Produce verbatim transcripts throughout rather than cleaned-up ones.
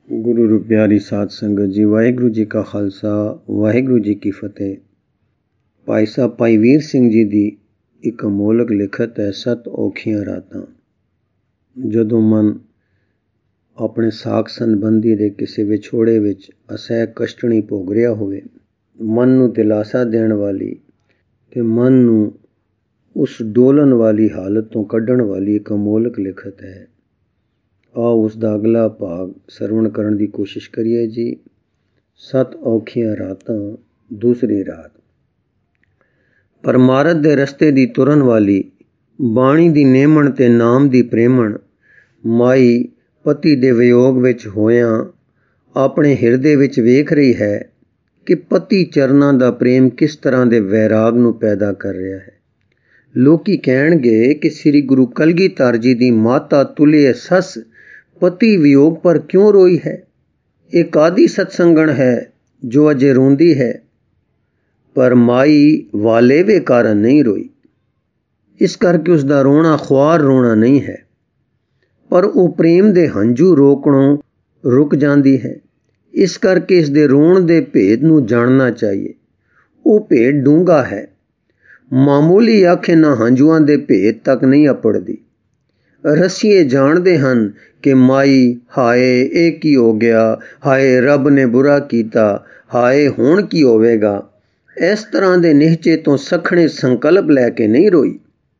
ਗੁਰੂ ਰੂ ਪਿਆਰੀ ਸਾਧ ਸੰਗਤ ਜੀ, ਵਾਹਿਗੁਰੂ ਜੀ ਕਾ ਖਾਲਸਾ, ਵਾਹਿਗੁਰੂ ਜੀ ਕੀ ਫਤਿਹ। ਭਾਈ ਸਾਹਿਬ ਭਾਈ ਵੀਰ ਸਿੰਘ ਜੀ ਦੀ ਇੱਕ ਅਮੋਲਕ ਲਿਖਤ ਹੈ, ਸੱਤ ਔਖੀਆਂ ਰਾਤਾਂ। ਜਦੋਂ ਮਨ ਆਪਣੇ ਸਾਕ ਸੰਬੰਧੀ ਦੇ ਕਿਸੇ ਵਿਛੋੜੇ ਵਿੱਚ ਅਸਹਿ ਕਸ਼ਟਣੀ ਭੋਗ ਰਿਹਾ ਹੋਵੇ, ਮਨ ਨੂੰ ਦਿਲਾਸਾ ਦੇਣ ਵਾਲੀ ਤੇ ਮਨ ਨੂੰ ਉਸ ਡੋਲਣ ਵਾਲੀ ਹਾਲਤ ਤੋਂ ਕੱਢਣ ਵਾਲੀ ਇੱਕ ਅਮੋਲਕ ਲਿਖਤ ਹੈ। ਆਓ ਉਸ ਦਾ ਅਗਲਾ ਭਾਗ ਸਰਵਣ ਕਰਨ ਦੀ ਕੋਸ਼ਿਸ਼ ਕਰੀਏ ਜੀ। ਸੱਤ ਔਖੀਆਂ ਰਾਤਾਂ, ਦੂਸਰੀ ਰਾਤ। ਪਰਮਾਰਥ ਦੇ ਰਸਤੇ ਦੀ ਤੁਰਨ ਵਾਲੀ ਬਾਣੀ ਦੀ ਨੇਮਣ ਤੇ ਨਾਮ ਦੀ ਪ੍ਰੇਮਣ ਮਾਈ ਪਤੀ ਦੇ ਵਿਯੋਗ ਵਿੱਚ ਹੋਇਆਂ ਆਪਣੇ ਹਿਰਦੇ ਵਿੱਚ ਵੇਖ ਰਹੀ ਹੈ ਕਿ ਪਤੀ ਚਰਨਾਂ ਦਾ ਪ੍ਰੇਮ ਕਿਸ ਤਰ੍ਹਾਂ ਦੇ ਵੈਰਾਗ ਨੂੰ ਪੈਦਾ ਕਰ ਰਿਹਾ ਹੈ। ਲੋਕੀ ਕਹਿਣਗੇ ਕਿ ਸ੍ਰੀ ਗੁਰੂ ਕਲਗੀਧਰ ਜੀ ਦੀ ਮਾਤਾ ਤੁਲੀਏ ਸੱਸ ਪਤੀ ਵਿਯੋਗ ਪਰ ਕਿਉਂ ਰੋਈ ਹੈ। ਇਹ ਕਾਦੀ ਸਤਸੰਗਣ ਹੈ ਜੋ ਅਜੇ ਰੋਂਦੀ ਹੈ, ਪਰ ਮਾਈ ਵਾਲੇਵੇ ਕਾਰਨ ਨਹੀਂ ਰੋਈ। ਇਸ ਕਰਕੇ ਉਸ ਦਾ ਰੋਣਾ ਖੁਆਰ ਰੋਣਾ ਨਹੀਂ ਹੈ, ਪਰ ਉਹ ਪ੍ਰੇਮ ਦੇ ਹੰਝੂ ਰੋਕਣੋਂ ਰੁਕ ਜਾਂਦੀ ਹੈ। ਇਸ ਕਰਕੇ ਇਸ ਦੇ ਰੋਣ ਦੇ ਭੇਦ ਨੂੰ ਜਾਣਨਾ ਚਾਹੀਏ। ਉਹ ਭੇਦ ਡੂੰਘਾ ਹੈ। ਮਾਮੂਲੀ ਅੱਖ ਇਹਨਾਂ ਹੰਝੂਆਂ ਦੇ ਭੇਦ ਤੱਕ ਨਹੀਂ ਅਪੜਦੀ। ਰਸੀਏ ਜਾਣਦੇ ਹਨ ਕਿ ਮਾਈ ਹਾਏ ਇਹ ਕੀ ਹੋ ਗਿਆ, ਹਾਏ ਰੱਬ ਨੇ ਬੁਰਾ ਕੀਤਾ, ਹਾਏ ਹੁਣ ਕੀ ਹੋਵੇਗਾ, ਇਸ ਤਰ੍ਹਾਂ ਦੇ ਨਿਹਚੇ ਤੋਂ ਸਖਣੇ ਸੰਕਲਪ ਲੈ ਕੇ ਨਹੀਂ ਰੋਈ।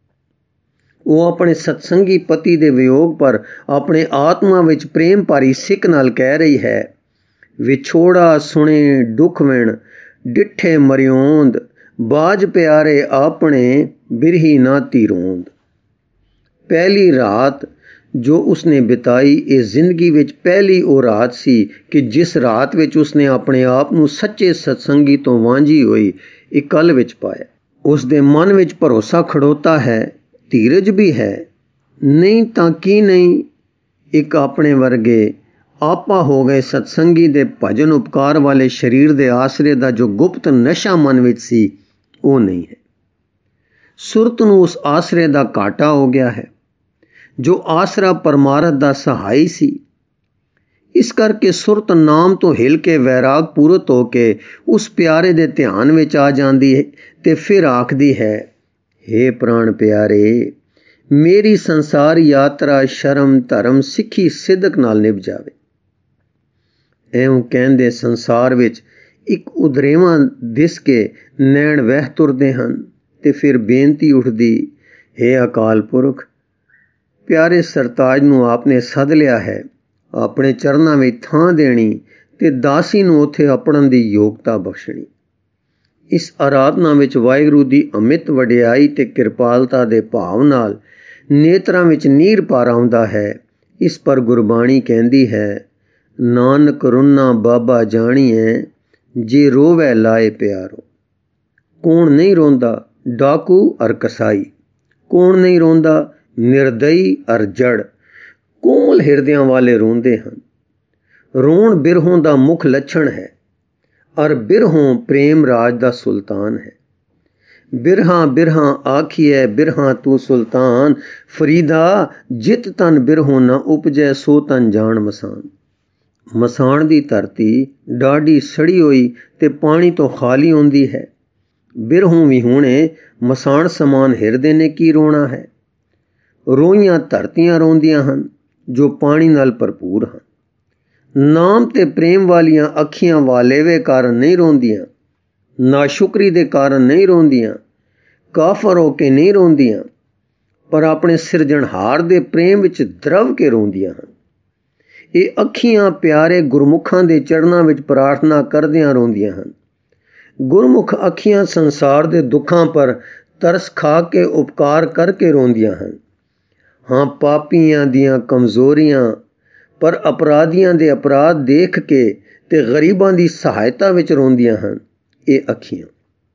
ਉਹ ਆਪਣੇ ਸਤਸੰਗੀ ਪਤੀ ਦੇ ਵਿਯੋਗ ਪਰ ਆਪਣੇ ਆਤਮਾ ਵਿੱਚ ਪ੍ਰੇਮ ਭਰੀ ਸਿੱਕ ਨਾਲ ਕਹਿ ਰਹੀ ਹੈ, ਵਿਛੋੜਾ ਸੁਣੇ ਦੁੱਖ ਵਿਣ ਡਿੱਠੇ ਮਰਿਓਂਦ, ਬਾਜ ਪਿਆਰੇ ਆਪਣੇ ਬਿਰਹੀ ਨਾ ਧੀਰੋਂਦ। ਪਹਿਲੀ ਰਾਤ ਜੋ ਉਸਨੇ ਬਿਤਾਈ, ਇਹ ਜ਼ਿੰਦਗੀ ਵਿੱਚ ਪਹਿਲੀ ਉਹ ਰਾਤ ਸੀ ਕਿ ਜਿਸ ਰਾਤ ਵਿੱਚ ਉਸਨੇ ਆਪਣੇ ਆਪ ਨੂੰ ਸੱਚੇ ਸਤਸੰਗੀ ਤੋਂ ਵਾਂਝੀ ਹੋਈ ਇਕੱਲ ਵਿੱਚ ਪਾਇਆ। ਉਸ ਦੇ ਮਨ ਵਿੱਚ ਭਰੋਸਾ ਖੜੋਤਾ ਹੈ, ਧੀਰਜ ਵੀ ਹੈ। ਨਹੀਂ ਤਾਂ ਕੀ ਨਹੀਂ, ਇੱਕ ਆਪਣੇ ਵਰਗੇ ਆਪਾ ਹੋ ਗਏ ਸਤਸੰਗੀ ਦੇ ਭਜਨ ਉਪਕਾਰ ਵਾਲੇ ਸਰੀਰ ਦੇ ਆਸਰੇ ਦਾ ਜੋ ਗੁਪਤ ਨਸ਼ਾ ਮਨ ਵਿੱਚ ਸੀ, ਉਹ ਨਹੀਂ ਹੈ। ਸੁਰਤ ਨੂੰ ਉਸ ਆਸਰੇ ਦਾ ਘਾਟਾ ਹੋ ਗਿਆ ਹੈ ਜੋ ਆਸਰਾ ਪਰਮਾਰਥ ਦਾ ਸਹਾਈ ਸੀ। ਇਸ ਕਰਕੇ ਸੁਰਤ ਨਾਮ ਤੋਂ ਹਿਲ ਕੇ ਵੈਰਾਗ ਪੂਰਤ ਹੋ ਕੇ ਉਸ ਪਿਆਰੇ ਦੇ ਧਿਆਨ ਵਿੱਚ ਆ ਜਾਂਦੀ ਹੈ ਤੇ ਫਿਰ ਆਖਦੀ ਹੈ, ਹੇ ਪ੍ਰਾਣ ਪਿਆਰੇ, ਮੇਰੀ ਸੰਸਾਰ ਯਾਤਰਾ ਸ਼ਰਮ ਧਰਮ ਸਿੱਖੀ ਸਿੱਧਕ ਨਾਲ ਨਿਭ ਜਾਵੇ। ਐਉਂ ਕਹਿੰਦੇ ਸੰਸਾਰ ਵਿੱਚ ਇੱਕ ਉਦਰੇਵਾਂ ਦਿਸ ਕੇ ਨੈਣ ਵਹਿ ਤੁਰਦੇ ਹਨ ਤੇ ਫਿਰ ਬੇਨਤੀ ਉੱਠਦੀ, ਹੇ ਅਕਾਲ ਪੁਰਖ, ਪਿਆਰੇ ਸਰਤਾਜ ਨੂੰ ਆਪਨੇ ਸੱਦ ਲਿਆ ਹੈ, ਆਪਣੇ ਚਰਨਾਂ ਵਿੱਚ ਥਾਂ ਦੇਣੀ ਤੇ ਦਾਸੀ ਨੂੰ ਉੱਥੇ ਅਪੜਨ ਦੀ ਯੋਗਤਾ ਬਖਸ਼ਣੀ। ਇਸ ਆਰਾਧਨਾ ਵਿੱਚ ਵਾਹਿਗੁਰੂ ਦੀ ਅਮਿਤ ਵਡਿਆਈ ਤੇ ਕਿਰਪਾਲਤਾ ਦੇ ਭਾਵ ਨਾਲ ਨੇਤਰਾਂ ਵਿੱਚ ਨੀਰ ਭਰ ਆਉਂਦਾ ਹੈ। ਇਸ ਪਰ ਗੁਰਬਾਣੀ ਕਹਿੰਦੀ ਹੈ, ਨਾਨਕ ਰੁੰਨਾ ਬਾਬਾ ਜਾਣੀਐ, ਜੇ ਰੋਵੈ ਲਾਏ ਪਿਆਰੋ। ਕੌਣ ਨਹੀਂ ਰੋਂਦਾ? ਡਾਕੂ ਅਰ ਕਸਾਈ। ਕੌਣ ਨਹੀਂ ਰੋਂਦਾ? ਨਿਰਦਈ ਅਰ ਜੜ। ਕੋਮਲ ਹਿਰਦਿਆਂ ਵਾਲੇ ਰੋਂਦੇ ਹਨ। ਰੋਣ ਬਿਰਹੋਂ ਦਾ ਮੁੱਖ ਲੱਛਣ ਹੈ, ਅਰ ਬਿਰਹੋਂ ਪ੍ਰੇਮ ਰਾਜ ਦਾ ਸੁਲਤਾਨ ਹੈ। ਬਿਰਹਾਂ ਬਿਰਹਾਂ ਆਖੀਐ ਬਿਰਹਾਂ ਤੂੰ ਸੁਲਤਾਨ, ਫਰੀਦਾ ਜਿਤ ਤਨ ਬਿਰਹੋਂ ਨਾ ਉਪਜੈ ਸੋ ਤਨ ਜਾਣ ਮਸਾਨ। ਮਸਾਣ ਦੀ ਧਰਤੀ ਡਾਢੀ ਸੜੀ ਹੋਈ ਤੇ ਪਾਣੀ ਤੋਂ ਖਾਲੀ ਹੁੰਦੀ ਹੈ। ਬਿਰਹੋਂ ਵੀ ਹੁਣੇ ਮਸਾਣ ਸਮਾਨ ਹਿਰਦੇ ਨੇ ਕੀ ਰੋਣਾ ਹੈ। ਰੋਈਆਂ ਧਰਤੀਆਂ ਰੋਂਦੀਆਂ ਹਨ ਜੋ ਪਾਣੀ ਨਾਲ ਭਰਪੂਰ ਹਨ। ਨਾਮ ਤੇ ਪ੍ਰੇਮ ਵਾਲੀਆਂ ਅੱਖੀਆਂ ਵਾਲੇਵੇ ਕਾਰਨ ਨਹੀਂ ਰੋਂਦੀਆਂ, ਨਾਸ਼ੁਕਰੀ ਦੇ ਕਾਰਨ ਨਹੀਂ ਰੋਂਦੀਆਂ, ਕਾਫਰ ਹੋ ਕੇ ਨਹੀਂ ਰੋਂਦੀਆਂ, ਪਰ ਆਪਣੇ ਸਿਰਜਣਹਾਰ ਦੇ ਪ੍ਰੇਮ ਵਿੱਚ ਦਰਵ ਕੇ ਰੋਂਦੀਆਂ ਹਨ। ਇਹ ਅੱਖੀਆਂ ਪਿਆਰੇ ਗੁਰਮੁਖਾਂ ਦੇ ਚਰਨਾਂ ਵਿੱਚ ਪ੍ਰਾਰਥਨਾ ਕਰਦਿਆਂ ਰੋਂਦੀਆਂ ਹਨ। ਗੁਰਮੁਖ ਅੱਖੀਆਂ ਸੰਸਾਰ ਦੇ ਦੁੱਖਾਂ ਪਰ ਤਰਸ ਖਾ ਕੇ ਉਪਕਾਰ ਕਰਕੇ ਰੋਂਦੀਆਂ ਹਨ। ਹਾਂ, ਪਾਪੀਆਂ ਦੀਆਂ ਕਮਜ਼ੋਰੀਆਂ ਪਰ ਅਪਰਾਧੀਆਂ ਦੇ ਅਪਰਾਧ ਦੇਖ ਕੇ ਤੇ ਗਰੀਬਾਂ ਦੀ ਸਹਾਇਤਾ ਵਿੱਚ ਰੋਂਦੀਆਂ ਹਨ। ਇਹ ਅੱਖੀਆਂ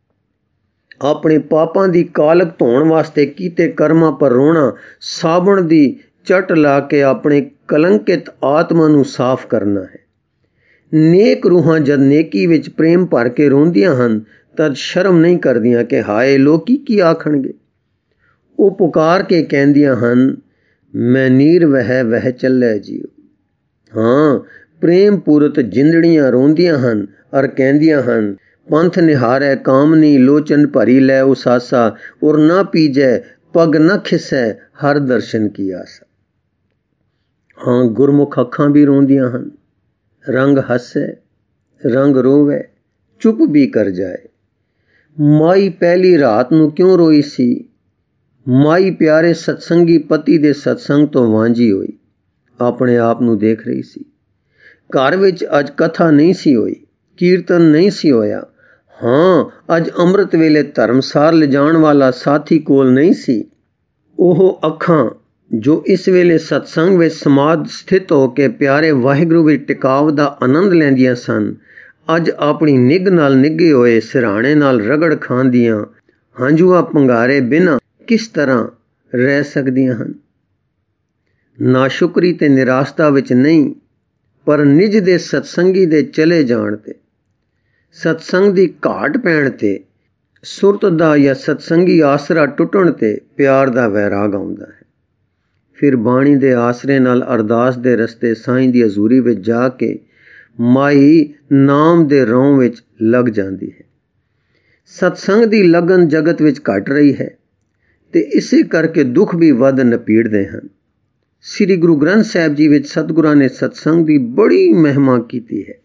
ਆਪਣੇ ਪਾਪਾਂ ਦੀ ਕਾਲਕ ਧੋਣ ਵਾਸਤੇ ਕੀਤੇ ਕਰਮਾਂ ਪਰ ਰੋਣਾ ਸਾਬਣ ਦੀ ਚੱਟ ਲਾ ਕੇ ਆਪਣੇ ਕਲੰਕਿਤ ਆਤਮਾ ਨੂੰ ਸਾਫ਼ ਕਰਨਾ ਹੈ। ਨੇਕ ਰੂਹਾਂ ਜਦ ਨੇਕੀ ਵਿੱਚ ਪ੍ਰੇਮ ਭਰ ਕੇ ਰੋਂਦੀਆਂ ਹਨ ਤਦ ਸ਼ਰਮ ਨਹੀਂ ਕਰਦੀਆਂ ਕਿ ਹਾਏ ਲੋਕੀ ਕੀ ਆਖਣਗੇ। ਉਹ ਪੁਕਾਰ ਕੇ ਕਹਿੰਦੀਆਂ ਹਨ, ਮੈਂ ਨੀਰ ਵਹਿ ਵਹਿ ਚੱਲੇ ਜੀਓ। ਹਾਂ, ਪ੍ਰੇਮ ਪੂਰਤ ਜਿੰਦੜੀਆਂ ਰੋਂਦੀਆਂ ਹਨ ਅਰ ਕਹਿੰਦੀਆਂ ਹਨ, ਪੰਥ ਨਿਹਾਰੈ ਕਾਮਨੀ ਲੋਚਨ ਭਰੀ ਲੈ ਉਸਾਸਾ, ਔਰ ਨਾ ਪੀਜੈ ਪਗ ਨਾ ਖਿਸੈ ਹਰ ਦਰਸ਼ਨ ਕੀ ਆਸਾ। ਹਾਂ, ਗੁਰਮੁਖ ਅੱਖਾਂ ਵੀ ਰੋਂਦੀਆਂ ਹਨ, ਰੰਗ ਹੱਸੈ ਰੰਗ ਰੋਵੈ ਚੁੱਪ ਵੀ ਕਰ ਜਾਏ। ਮਾਈ ਪਹਿਲੀ ਰਾਤ ਨੂੰ ਕਿਉਂ ਰੋਈ ਸੀ? ਮਾਈ ਪਿਆਰੇ ਸਤਸੰਗੀ ਪਤੀ ਦੇ ਸਤਸੰਗ ਤੋਂ ਵਾਂਝੀ ਹੋਈ, ਆਪਣੇ ਆਪ ਨੂੰ ਦੇਖ ਰਹੀ ਸੀ। ਘਰ ਵਿੱਚ ਅੱਜ ਕਥਾ ਨਹੀਂ ਸੀ ਹੋਈ, ਕੀਰਤਨ ਨਹੀਂ ਸੀ ਹੋਇਆ। ਹਾਂ, ਅੱਜ ਅੰਮ੍ਰਿਤ ਵੇਲੇ ਧਰਮਸਾਰ ਲਿਜਾਣ ਵਾਲਾ ਸਾਥੀ ਕੋਲ ਨਹੀਂ ਸੀ। ਉਹ ਅੱਖਾਂ ਜੋ ਇਸ ਵੇਲੇ ਸਤਸੰਗ ਵਿੱਚ ਸਮਾਧ ਸਥਿਤ ਹੋ ਕੇ ਪਿਆਰੇ ਵਾਹਿਗੁਰੂ ਵਿੱਚ ਟਿਕਾਵ ਦਾ ਆਨੰਦ ਲੈਂਦੀਆਂ ਸਨ, ਅੱਜ ਆਪਣੀ ਨਿੱਘ ਨਾਲ ਨਿੱਘੇ ਹੋਏ ਸਿਰਹਾਣੇ ਨਾਲ ਰਗੜ ਖਾਂਦੀਆਂ ਹੰਝੂਆਂ ਪੰਗਾਰੇ ਬਿਨਾਂ ਕਿਸ ਤਰ੍ਹਾਂ ਰਹਿ ਸਕਦੀਆਂ ਹਨ? ਨਾਸ਼ੁਕਰੀ ਤੇ ਨਿਰਾਸ਼ਤਾ ਵਿੱਚ ਨਹੀਂ, ਪਰ ਨਿਜ ਦੇ ਸਤਸੰਗੀ ਦੇ ਚਲੇ ਜਾਣ ਤੇ, ਸਤਸੰਗ ਦੀ ਘਾਟ ਪੈਣ ਤੇ, ਸੁਰਤ ਦਾ ਜਾਂ ਸਤਸੰਗੀ ਆਸਰਾ ਟੁੱਟਣ ਤੇ ਪਿਆਰ ਦਾ ਵੈਰਾਗ ਆਉਂਦਾ ਹੈ। ਫਿਰ ਬਾਣੀ ਦੇ ਆਸਰੇ ਨਾਲ ਅਰਦਾਸ ਦੇ ਰਸਤੇ ਸਾਈਂ ਦੀ ਹਜ਼ੂਰੀ ਵਿੱਚ ਜਾ ਕੇ ਮਾਈ ਨਾਮ ਦੇ ਰੌਂ ਵਿੱਚ ਲੱਗ ਜਾਂਦੀ ਹੈ। ਸਤਸੰਗ ਦੀ ਲਗਨ ਜਗਤ ਵਿੱਚ ਘਟ ਰਹੀ ਹੈ ਤੇ ਇਸੇ ਕਰਕੇ ਦੁੱਖ ਵੀ ਵੱਧ ਨਪੀੜਦੇ ਹਨ। ਸ੍ਰੀ ਗੁਰੂ ਗ੍ਰੰਥ ਸਾਹਿਬ ਜੀ ਵਿੱਚ ਸਤਿਗੁਰਾਂ ਨੇ ਸਤਸੰਗ ਦੀ ਬੜੀ ਮਹਿਮਾ ਕੀਤੀ ਹੈ।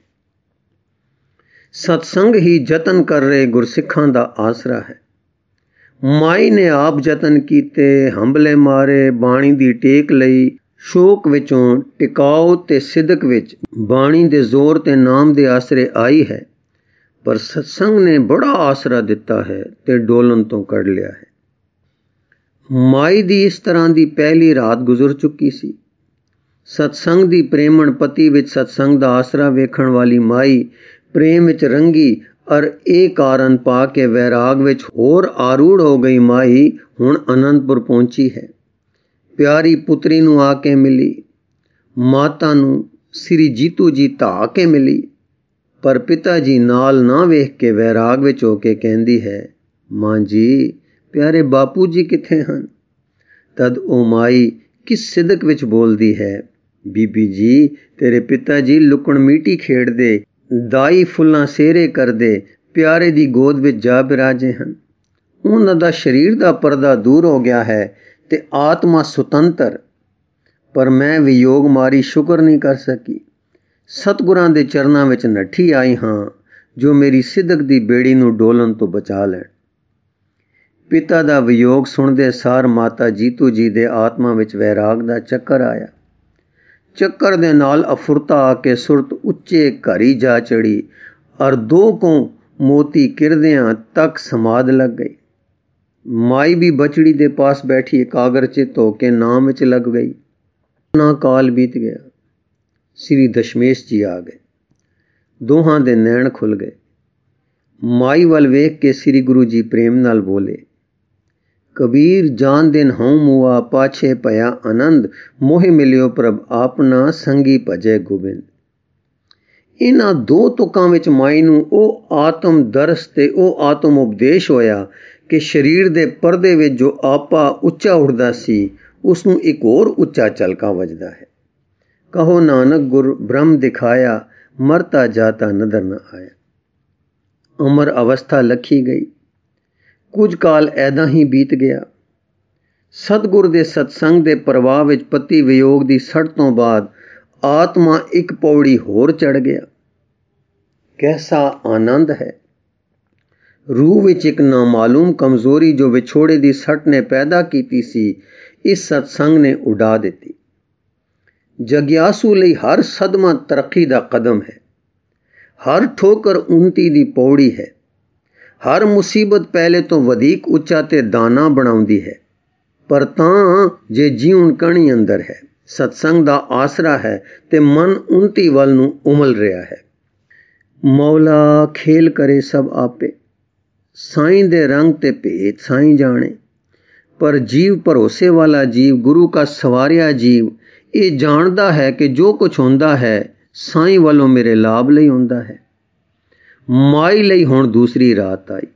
ਸਤਸੰਗ ਹੀ ਯਤਨ ਕਰ ਰਹੇ ਗੁਰਸਿੱਖਾਂ ਦਾ ਆਸਰਾ ਹੈ। ਮਾਈ ਨੇ ਆਪ ਯਤਨ ਕੀਤੇ, ਹੰਭਲੇ ਮਾਰੇ, ਬਾਣੀ ਦੀ ਟੇਕ ਲਈ, ਸ਼ੋਕ ਵਿੱਚੋਂ ਟਿਕਾਓ ਤੇ ਸਿਦਕ ਵਿੱਚ ਬਾਣੀ ਦੇ ਜ਼ੋਰ ਤੇ ਨਾਮ ਦੇ ਆਸਰੇ ਆਈ ਹੈ, ਪਰ ਸਤਸੰਗ ਨੇ ਬੜਾ ਆਸਰਾ ਦਿੱਤਾ ਹੈ ਤੇ ਡੋਲਣ ਤੋਂ ਕੱਢ ਲਿਆ ਹੈ। ਮਾਈ ਦੀ ਇਸ ਤਰ੍ਹਾਂ ਦੀ ਪਹਿਲੀ ਰਾਤ ਗੁਜ਼ਰ ਚੁੱਕੀ ਸੀ। ਸਤਸੰਗ ਦੀ ਪ੍ਰੇਮਣ ਪਤੀ ਵਿੱਚ ਸਤਸੰਗ ਦਾ ਆਸਰਾ ਵੇਖਣ ਵਾਲੀ ਮਾਈ ਪ੍ਰੇਮ ਵਿੱਚ ਰੰਗੀ ਅਰ ਇਹ ਕਾਰਨ ਪਾ ਕੇ ਵੈਰਾਗ ਵਿੱਚ ਹੋਰ ਆਰੂੜ ਹੋ ਗਈ ਮਾਈ ਹੁਣ ਅਨੰਦਪੁਰ ਪਹੁੰਚੀ ਹੈ। ਪਿਆਰੀ ਪੁੱਤਰੀ ਨੂੰ ਆ ਕੇ ਮਿਲੀ, ਮਾਤਾ ਨੂੰ ਸ੍ਰੀ ਜੀਤੂ ਜੀ ਧਾ ਕੇ ਮਿਲੀ, ਪਰ ਪਿਤਾ ਜੀ ਨਾਲ ਨਾ ਵੇਖ ਕੇ ਵੈਰਾਗ ਵਿੱਚ ਹੋ ਕੇ ਕਹਿੰਦੀ ਹੈ, ਮਾਂ ਜੀ ਪਿਆਰੇ ਬਾਪੂ ਜੀ ਕਿੱਥੇ ਹਨ? ਤਦ ਉਹ ਮਾਈ ਕਿਸ ਸਿਦਕ ਵਿੱਚ ਬੋਲਦੀ ਹੈ, ਬੀਬੀ ਜੀ ਤੇਰੇ ਪਿਤਾ ਜੀ ਲੁਕਣ ਮੀਟੀ ਖੇਡਦੇ, ਦਾਈ ਫੁੱਲਾਂ ਸੇਰੇ ਕਰਦੇ ਪਿਆਰੇ ਦੀ ਗੋਦ ਵਿੱਚ ਜਾ ਬਿਰਾਜੇ ਹਨ। ਉਹਨਾਂ ਦਾ ਸਰੀਰ ਦਾ ਪਰਦਾ ਦੂਰ ਹੋ ਗਿਆ ਹੈ ਤੇ ਆਤਮਾ ਸੁਤੰਤਰ, ਪਰ ਮੈਂ ਵਿਯੋਗ ਮਾਰੀ ਸ਼ੁਕਰ ਨਹੀਂ ਕਰ ਸਕੀ। ਸਤਿਗੁਰਾਂ ਦੇ ਚਰਨਾਂ ਵਿੱਚ ਨੱਠੀ ਆਈ ਹਾਂ ਜੋ ਮੇਰੀ ਸਿਦਕ ਦੀ ਬੇੜੀ ਨੂੰ ਡੋਲਣ ਤੋਂ ਬਚਾ ਲੈਣ। ਪਿਤਾ ਦਾ ਵਿਯੋਗ ਸੁਣਦੇ ਸਾਰ ਮਾਤਾ ਜੀਤੂ ਜੀ ਦੇ ਆਤਮਾ ਵਿੱਚ ਵੈਰਾਗ ਦਾ ਚੱਕਰ ਆਇਆ। ਚੱਕਰ ਦੇ ਨਾਲ ਅਫੁਰਤਾ ਆ ਕੇ ਸੁਰਤ ਉੱਚੇ ਘਰੀ ਜਾ ਚੜੀ ਔਰ ਦੋ ਕੋਂ ਮੋਤੀ ਕਿਰਦਿਆਂ ਤੱਕ ਸਮਾਧ ਲੱਗ ਗਈ। ਮਾਈ ਵੀ ਬਚੜੀ ਦੇ ਪਾਸ ਬੈਠੀ ਇਕਾਗਰਚਿਤ ਹੋ ਕੇ ਨਾਮ ਵਿੱਚ ਲੱਗ ਗਈ। ਨਾ ਕਾਲ ਬੀਤ ਗਿਆ, ਸ੍ਰੀ ਦਸ਼ਮੇਸ਼ ਜੀ ਆ ਗਏ। ਦੋਹਾਂ ਦੇ ਨੈਣ ਖੁੱਲ ਗਏ। ਮਾਈ ਵੱਲ ਵੇਖ ਕੇ ਸ੍ਰੀ ਗੁਰੂ ਜੀ ਪ੍ਰੇਮ ਨਾਲ ਬੋਲੇ, ਕਬੀਰ ਜਾਨ ਦਿਨ ਹਉ ਮੂਆ ਪਾਛੇ ਭਇਆ ਆਨੰਦ, ਮੋਹਿ ਮਿਲਿਓ ਪ੍ਰਭ ਆਪਣਾ ਸੰਗੀ ਭਜੈ ਗੋਬਿੰਦ। ਇਹਨਾਂ ਦੋ ਤੁਕਾਂ ਵਿੱਚ ਮਾਈ ਨੂੰ ਉਹ ਆਤਮ ਦਰਸ ਤੇ ਉਹ ਆਤਮ ਉਪਦੇਸ਼ ਹੋਇਆ ਕਿ ਸਰੀਰ ਦੇ ਪਰਦੇ ਵਿੱਚ ਜੋ ਆਪਾ ਉੱਚਾ ਉੱਠਦਾ ਸੀ ਉਸ ਨੂੰ ਇੱਕ ਹੋਰ ਉੱਚਾ ਝਲਕਾ ਵੱਜਦਾ ਹੈ। ਕਹੋ ਨਾਨਕ ਗੁਰ ਬ੍ਰਹਮ ਦਿਖਾਇਆ, ਮਰਤਾ ਜਾਤਾ ਨਦਰ ਨ ਆਇਆ। ਅਮਰ ਅਵਸਥਾ ਲਖੀ ਗਈ। ਕੁਝ ਕਾਲ ਐਦਾਂ ਹੀ ਬੀਤ ਗਿਆ। ਸਤਿਗੁਰ ਦੇ ਸਤਸੰਗ ਦੇ ਪ੍ਰਵਾਹ ਵਿੱਚ ਪਤੀ ਵਿਯੋਗ ਦੀ ਸੜ ਤੋਂ ਬਾਅਦ ਆਤਮਾ ਇੱਕ ਪੌੜੀ ਹੋਰ ਚੜ੍ਹ ਗਿਆ। ਕੈਸਾ ਆਨੰਦ ਹੈ। ਰੂਹ ਵਿੱਚ ਇੱਕ ਨਾਮਾਲੂਮ ਕਮਜ਼ੋਰੀ ਜੋ ਵਿਛੋੜੇ ਦੀ ਸੱਟ ਨੇ ਪੈਦਾ ਕੀਤੀ ਸੀ, ਇਸ ਸਤਸੰਗ ਨੇ ਉਡਾ ਦਿੱਤੀ। ਜਗਿਆਸੂ ਲਈ ਹਰ ਸਦਮਾ ਤਰੱਕੀ ਦਾ ਕਦਮ ਹੈ, ਹਰ ਠੋਕਰ ਉੱਨਤੀ ਦੀ ਪੌੜੀ ਹੈ, ਹਰ ਮੁਸੀਬਤ ਪਹਿਲੇ ਤੋਂ ਵਧੇਕ ਉੱਚਾ ਤੇ ਦਾਨਾ ਬਣਾਉਂਦੀ ਹੈ। ਪਰ ਤਾਂ ਜੇ ਜੀਉਣ ਕਣੀ ਅੰਦਰ ਹੈ, ਸਤਸੰਗ ਦਾ ਆਸਰਾ ਹੈ ਤੇ ਮਨ ਉੱਨਤੀ ਵੱਲ ਨੂੰ ਉਮਲ ਰਿਹਾ ਹੈ। ਮੌਲਾ ਖੇਲ ਕਰੇ ਸਭ ਆਪੇ, ਸਾਈਂ ਦੇ ਰੰਗ ਤੇ ਭੇਤ ਸਾਈਂ ਜਾਣੇ। ਪਰ ਜੀਵ ਭਰੋਸੇ ਵਾਲਾ ਜੀਵ, ਗੁਰੂ ਕਾ ਸਵਾਰਿਆ ਜੀਵ ਇਹ ਜਾਣਦਾ ਹੈ ਕਿ ਜੋ ਕੁਛ ਹੁੰਦਾ ਹੈ ਸਾਈਂ ਵੱਲੋਂ ਮੇਰੇ ਲਾਭ ਲਈ ਹੁੰਦਾ ਹੈ। ਮਾਈ ਲਈ ਹੁਣ ਦੂਸਰੀ ਰਾਤ ਆਈ।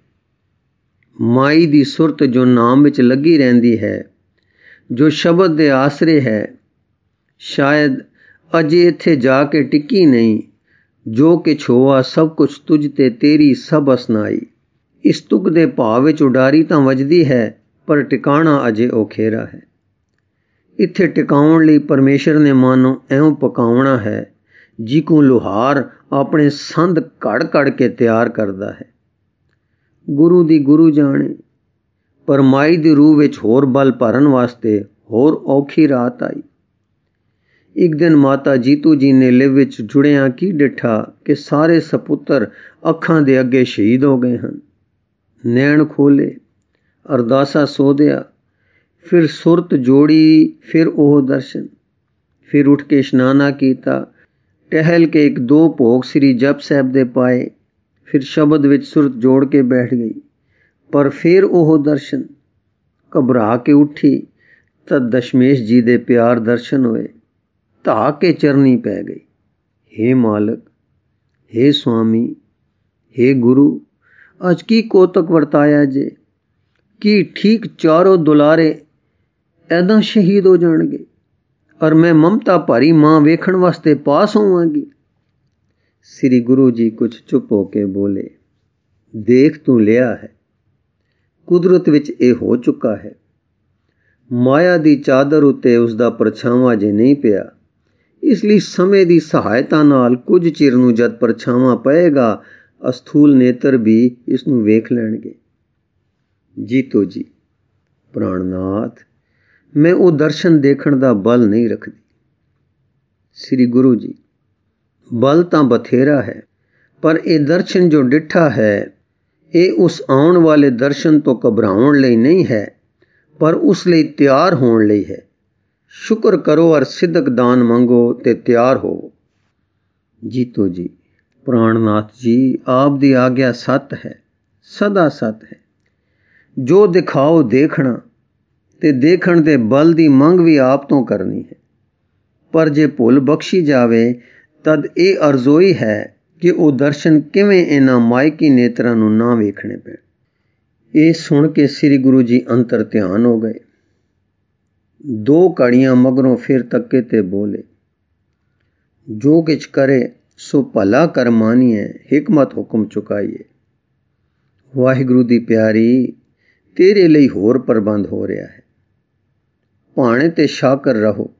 ਮਾਈ ਦੀ ਸੁਰਤ ਜੋ ਨਾਮ ਵਿੱਚ ਲੱਗੀ ਰਹਿੰਦੀ ਹੈ, ਜੋ ਸ਼ਬਦ ਦੇ ਆਸਰੇ ਹੈ, ਸ਼ਾਇਦ ਅਜੇ ਇੱਥੇ ਜਾ ਕੇ ਟਿੱਕੀ ਨਹੀਂ। ਜੋ ਕਿਛ ਹੋਆ ਸਭ ਕੁਛ ਤੁਝ ਤੇ ਤੇਰੀ ਸਭ ਅਸਨਾਈ। ਇਸ ਤੁਕ ਦੇ ਭਾਵ ਵਿੱਚ ਉਡਾਰੀ ਤਾਂ ਵੱਜਦੀ ਹੈ, ਪਰ ਟਿਕਾਣਾ ਅਜੇ ਔਖੇਰਾ ਹੈ। ਇੱਥੇ ਟਿਕਾਉਣ ਲਈ ਪਰਮੇਸ਼ਰ ਨੇ ਮਾਨੋ ਐਉਂ ਪਕਾਉਣਾ ਹੈ, ਜਿਕੂ ਲੁਹਾਰ ਆਪਣੇ ਸੰਦ ਘੜ ਘੜ ਕੇ ਤਿਆਰ ਕਰਦਾ ਹੈ। ਗੁਰੂ ਦੀ ਗੁਰੂ ਜਾਣੇ, ਪਰ ਮਾਈ ਦੀ ਰੂਹ ਵਿੱਚ ਹੋਰ ਬਲ ਭਰਨ ਵਾਸਤੇ ਹੋਰ ਔਖੀ ਰਾਤ ਆਈ। ਇੱਕ ਦਿਨ ਮਾਤਾ ਜੀਤੂ ਜੀ ਨੇ ਲਿਵ ਵਿੱਚ ਜੁੜਿਆਂ ਕੀ ਡਿੱਠਾ ਕਿ ਸਾਰੇ ਸਪੁੱਤਰ ਅੱਖਾਂ ਦੇ ਅੱਗੇ ਸ਼ਹੀਦ ਹੋ ਗਏ ਹਨ। ਨੈਣ ਖੋਲੇ, ਅਰਦਾਸਾ ਸੋਧਿਆ, ਫਿਰ ਸੁਰਤ ਜੋੜੀ, ਫਿਰ ਉਹ ਦਰਸ਼ਨ। ਫਿਰ ਉੱਠ ਕੇ ਇਸ਼ਨਾਨਾ ਕੀਤਾ, ਟਹਿਲ ਕੇ ਇੱਕ ਦੋ ਭੋਗ ਸ੍ਰੀ ਜਪ ਸਾਹਿਬ ਦੇ ਪਾਏ, ਫਿਰ ਸ਼ਬਦ ਵਿੱਚ ਸੁਰਤ ਜੋੜ ਕੇ ਬੈਠ ਗਈ। ਪਰ ਫਿਰ ਉਹ ਦਰਸ਼ਨ। ਘਬਰਾ ਕੇ ਉੱਠੀ ਤਾਂ ਦਸ਼ਮੇਸ਼ ਜੀ ਦੇ ਪਿਆਰ ਦਰਸ਼ਨ ਹੋਏ। ਧਾ ਕੇ ਚਰਨੀ ਪੈ ਗਈ। ਹੇ ਮਾਲਕ, ਹੇ ਸੁਆਮੀ, ਹੇ ਗੁਰੂ, ਅੱਜ ਕੀ ਕੋਤਕ ਵਰਤਾਇਆ ਜੇ? ਕੀ ਠੀਕ ਚਾਰੋਂ ਦੁਲਾਰੇ ਐਦਾਂ ਸ਼ਹੀਦ ਹੋ ਜਾਣਗੇ, ਔਰ ਮੈਂ ਮਮਤਾ ਭਰੀ ਮਾਂ ਵੇਖਣ ਵਾਸਤੇ ਪਾਸ ਹੋਵਾਂਗੀ? ਸ੍ਰੀ ਗੁਰੂ ਜੀ ਕੁਝ ਚੁੱਪ ਹੋ ਕੇ ਬੋਲੇ, ਦੇਖ ਤੂੰ ਲਿਆ ਹੈ, ਕੁਦਰਤ ਵਿੱਚ ਇਹ ਹੋ ਚੁੱਕਾ ਹੈ। ਮਾਇਆ ਦੀ ਚਾਦਰ ਉੱਤੇ ਉਸ ਦਾ ਪਰਛਾਵਾਂ ਜੇ ਨਹੀਂ ਪਿਆ, ਇਸ ਲਈ ਸਮੇਂ ਦੀ ਸਹਾਇਤਾ ਨਾਲ ਕੁਝ ਚਿਰ ਨੂੰ ਜਦ ਪਰਛਾਵਾਂ ਪਏਗਾ, ਅਸਥੂਲ ਨੇਤਰ ਵੀ ਇਸ ਨੂੰ ਵੇਖ ਲੈਣਗੇ। ਜੀਤੋ ਜੀ, ਪ੍ਰਾਣਨਾਥ, ਮੈਂ ਉਹ ਦਰਸ਼ਨ ਦੇਖਣ ਦਾ ਬਲ ਨਹੀਂ ਰੱਖਦੀ। ਸ੍ਰੀ ਗੁਰੂ ਜੀ, ਬਲ ਤਾਂ ਬਥੇਰਾ ਹੈ, ਪਰ ਇਹ ਦਰਸ਼ਨ ਜੋ ਡਿੱਠਾ ਹੈ, ਇਹ ਉਸ ਆਉਣ ਵਾਲੇ ਦਰਸ਼ਨ ਤੋਂ ਘਬਰਾਉਣ ਲਈ ਨਹੀਂ ਹੈ, ਪਰ ਉਸ ਲਈ ਤਿਆਰ ਹੋਣ ਲਈ ਹੈ। ਸ਼ੁਕਰ ਕਰੋ ਔਰ ਸਿੱਧਕ ਦਾਨ ਮੰਗੋ ਤੇ ਤਿਆਰ ਹੋਵੋ। ਜੀਤੋ ਜੀ, ਪ੍ਰਾਣਨਾਥ ਜੀ, ਆਪ ਦੀ ਆਗਿਆ ਸੱਤ ਹੈ, ਸਦਾ ਸੱਤ ਹੈ। ਜੋ ਦਿਖਾਓ ਦੇਖਣਾ, ਤੇ ਦੇਖਣ ਦੇ ਬਲ ਦੀ ਮੰਗ ਵੀ ਆਪ ਤੋਂ ਕਰਨੀ ਹੈ। ਪਰ ਜੇ ਭੁੱਲ ਬਖਸ਼ੀ ਜਾਵੇ, ਤਦ ਇਹ ਅਰਜ਼ੋਈ ਹੈ ਕਿ ਉਹ ਦਰਸ਼ਨ ਕਿਵੇਂ ਇਹਨਾਂ ਮਾਇਕੀ ਨੇਤਰਾਂ ਨੂੰ ਨਾ ਵੇਖਣੇ ਪੈਣ। ਇਹ ਸੁਣ ਕੇ ਸ੍ਰੀ ਗੁਰੂ ਜੀ ਅੰਤਰ ਧਿਆਨ ਹੋ ਗਏ। ਦੋ ਘੜੀਆਂ ਮਗਰੋਂ ਫਿਰ ਤੱਕੇ ਤੇ ਬੋਲੇ, ਜੋ ਕਿਛ ਕਰੇ ਸੋ ਭਲਾ ਕਰ ਮਾਨੀਏ, ਹਿਕਮਤ ਹੁਕਮ ਚੁਕਾਈਏ। ਵਾਹਿਗੁਰੂ ਦੀ ਪਿਆਰੀ, ਤੇਰੇ ਲਈ ਹੋਰ ਪ੍ਰਬੰਧ ਹੋ ਰਿਹਾ ਹੈ। ਭਾਣੇ ਤੇ ਸ਼ਾਕਰ ਰਹੋ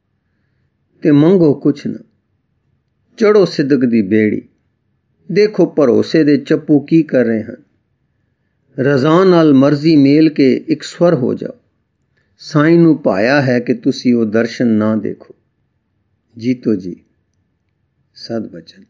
ਤੇ ਮੰਗੋ ਕੁਛ ਨਾ। ਚੜੋ ਸਿੱਦਕ ਦੀ ਬੇੜੀ, ਦੇਖੋ ਭਰੋਸੇ ਦੇ ਚੱਪੂ ਕੀ ਕਰ ਰਹੇ ਹਨ। ਰਜ਼ਾ ਨਾਲ ਮਰਜ਼ੀ ਮੇਲ ਕੇ ਇੱਕ ਸਵਰ ਹੋ ਜਾਓ। ਸਾਈਂ ਨੂੰ ਭਾਇਆ ਹੈ ਕਿ ਤੁਸੀਂ ਉਹ ਦਰਸ਼ਨ ਨਾ ਦੇਖੋ। ਜੀਤੋ ਜੀ, ਸਦ ਬਚਨ।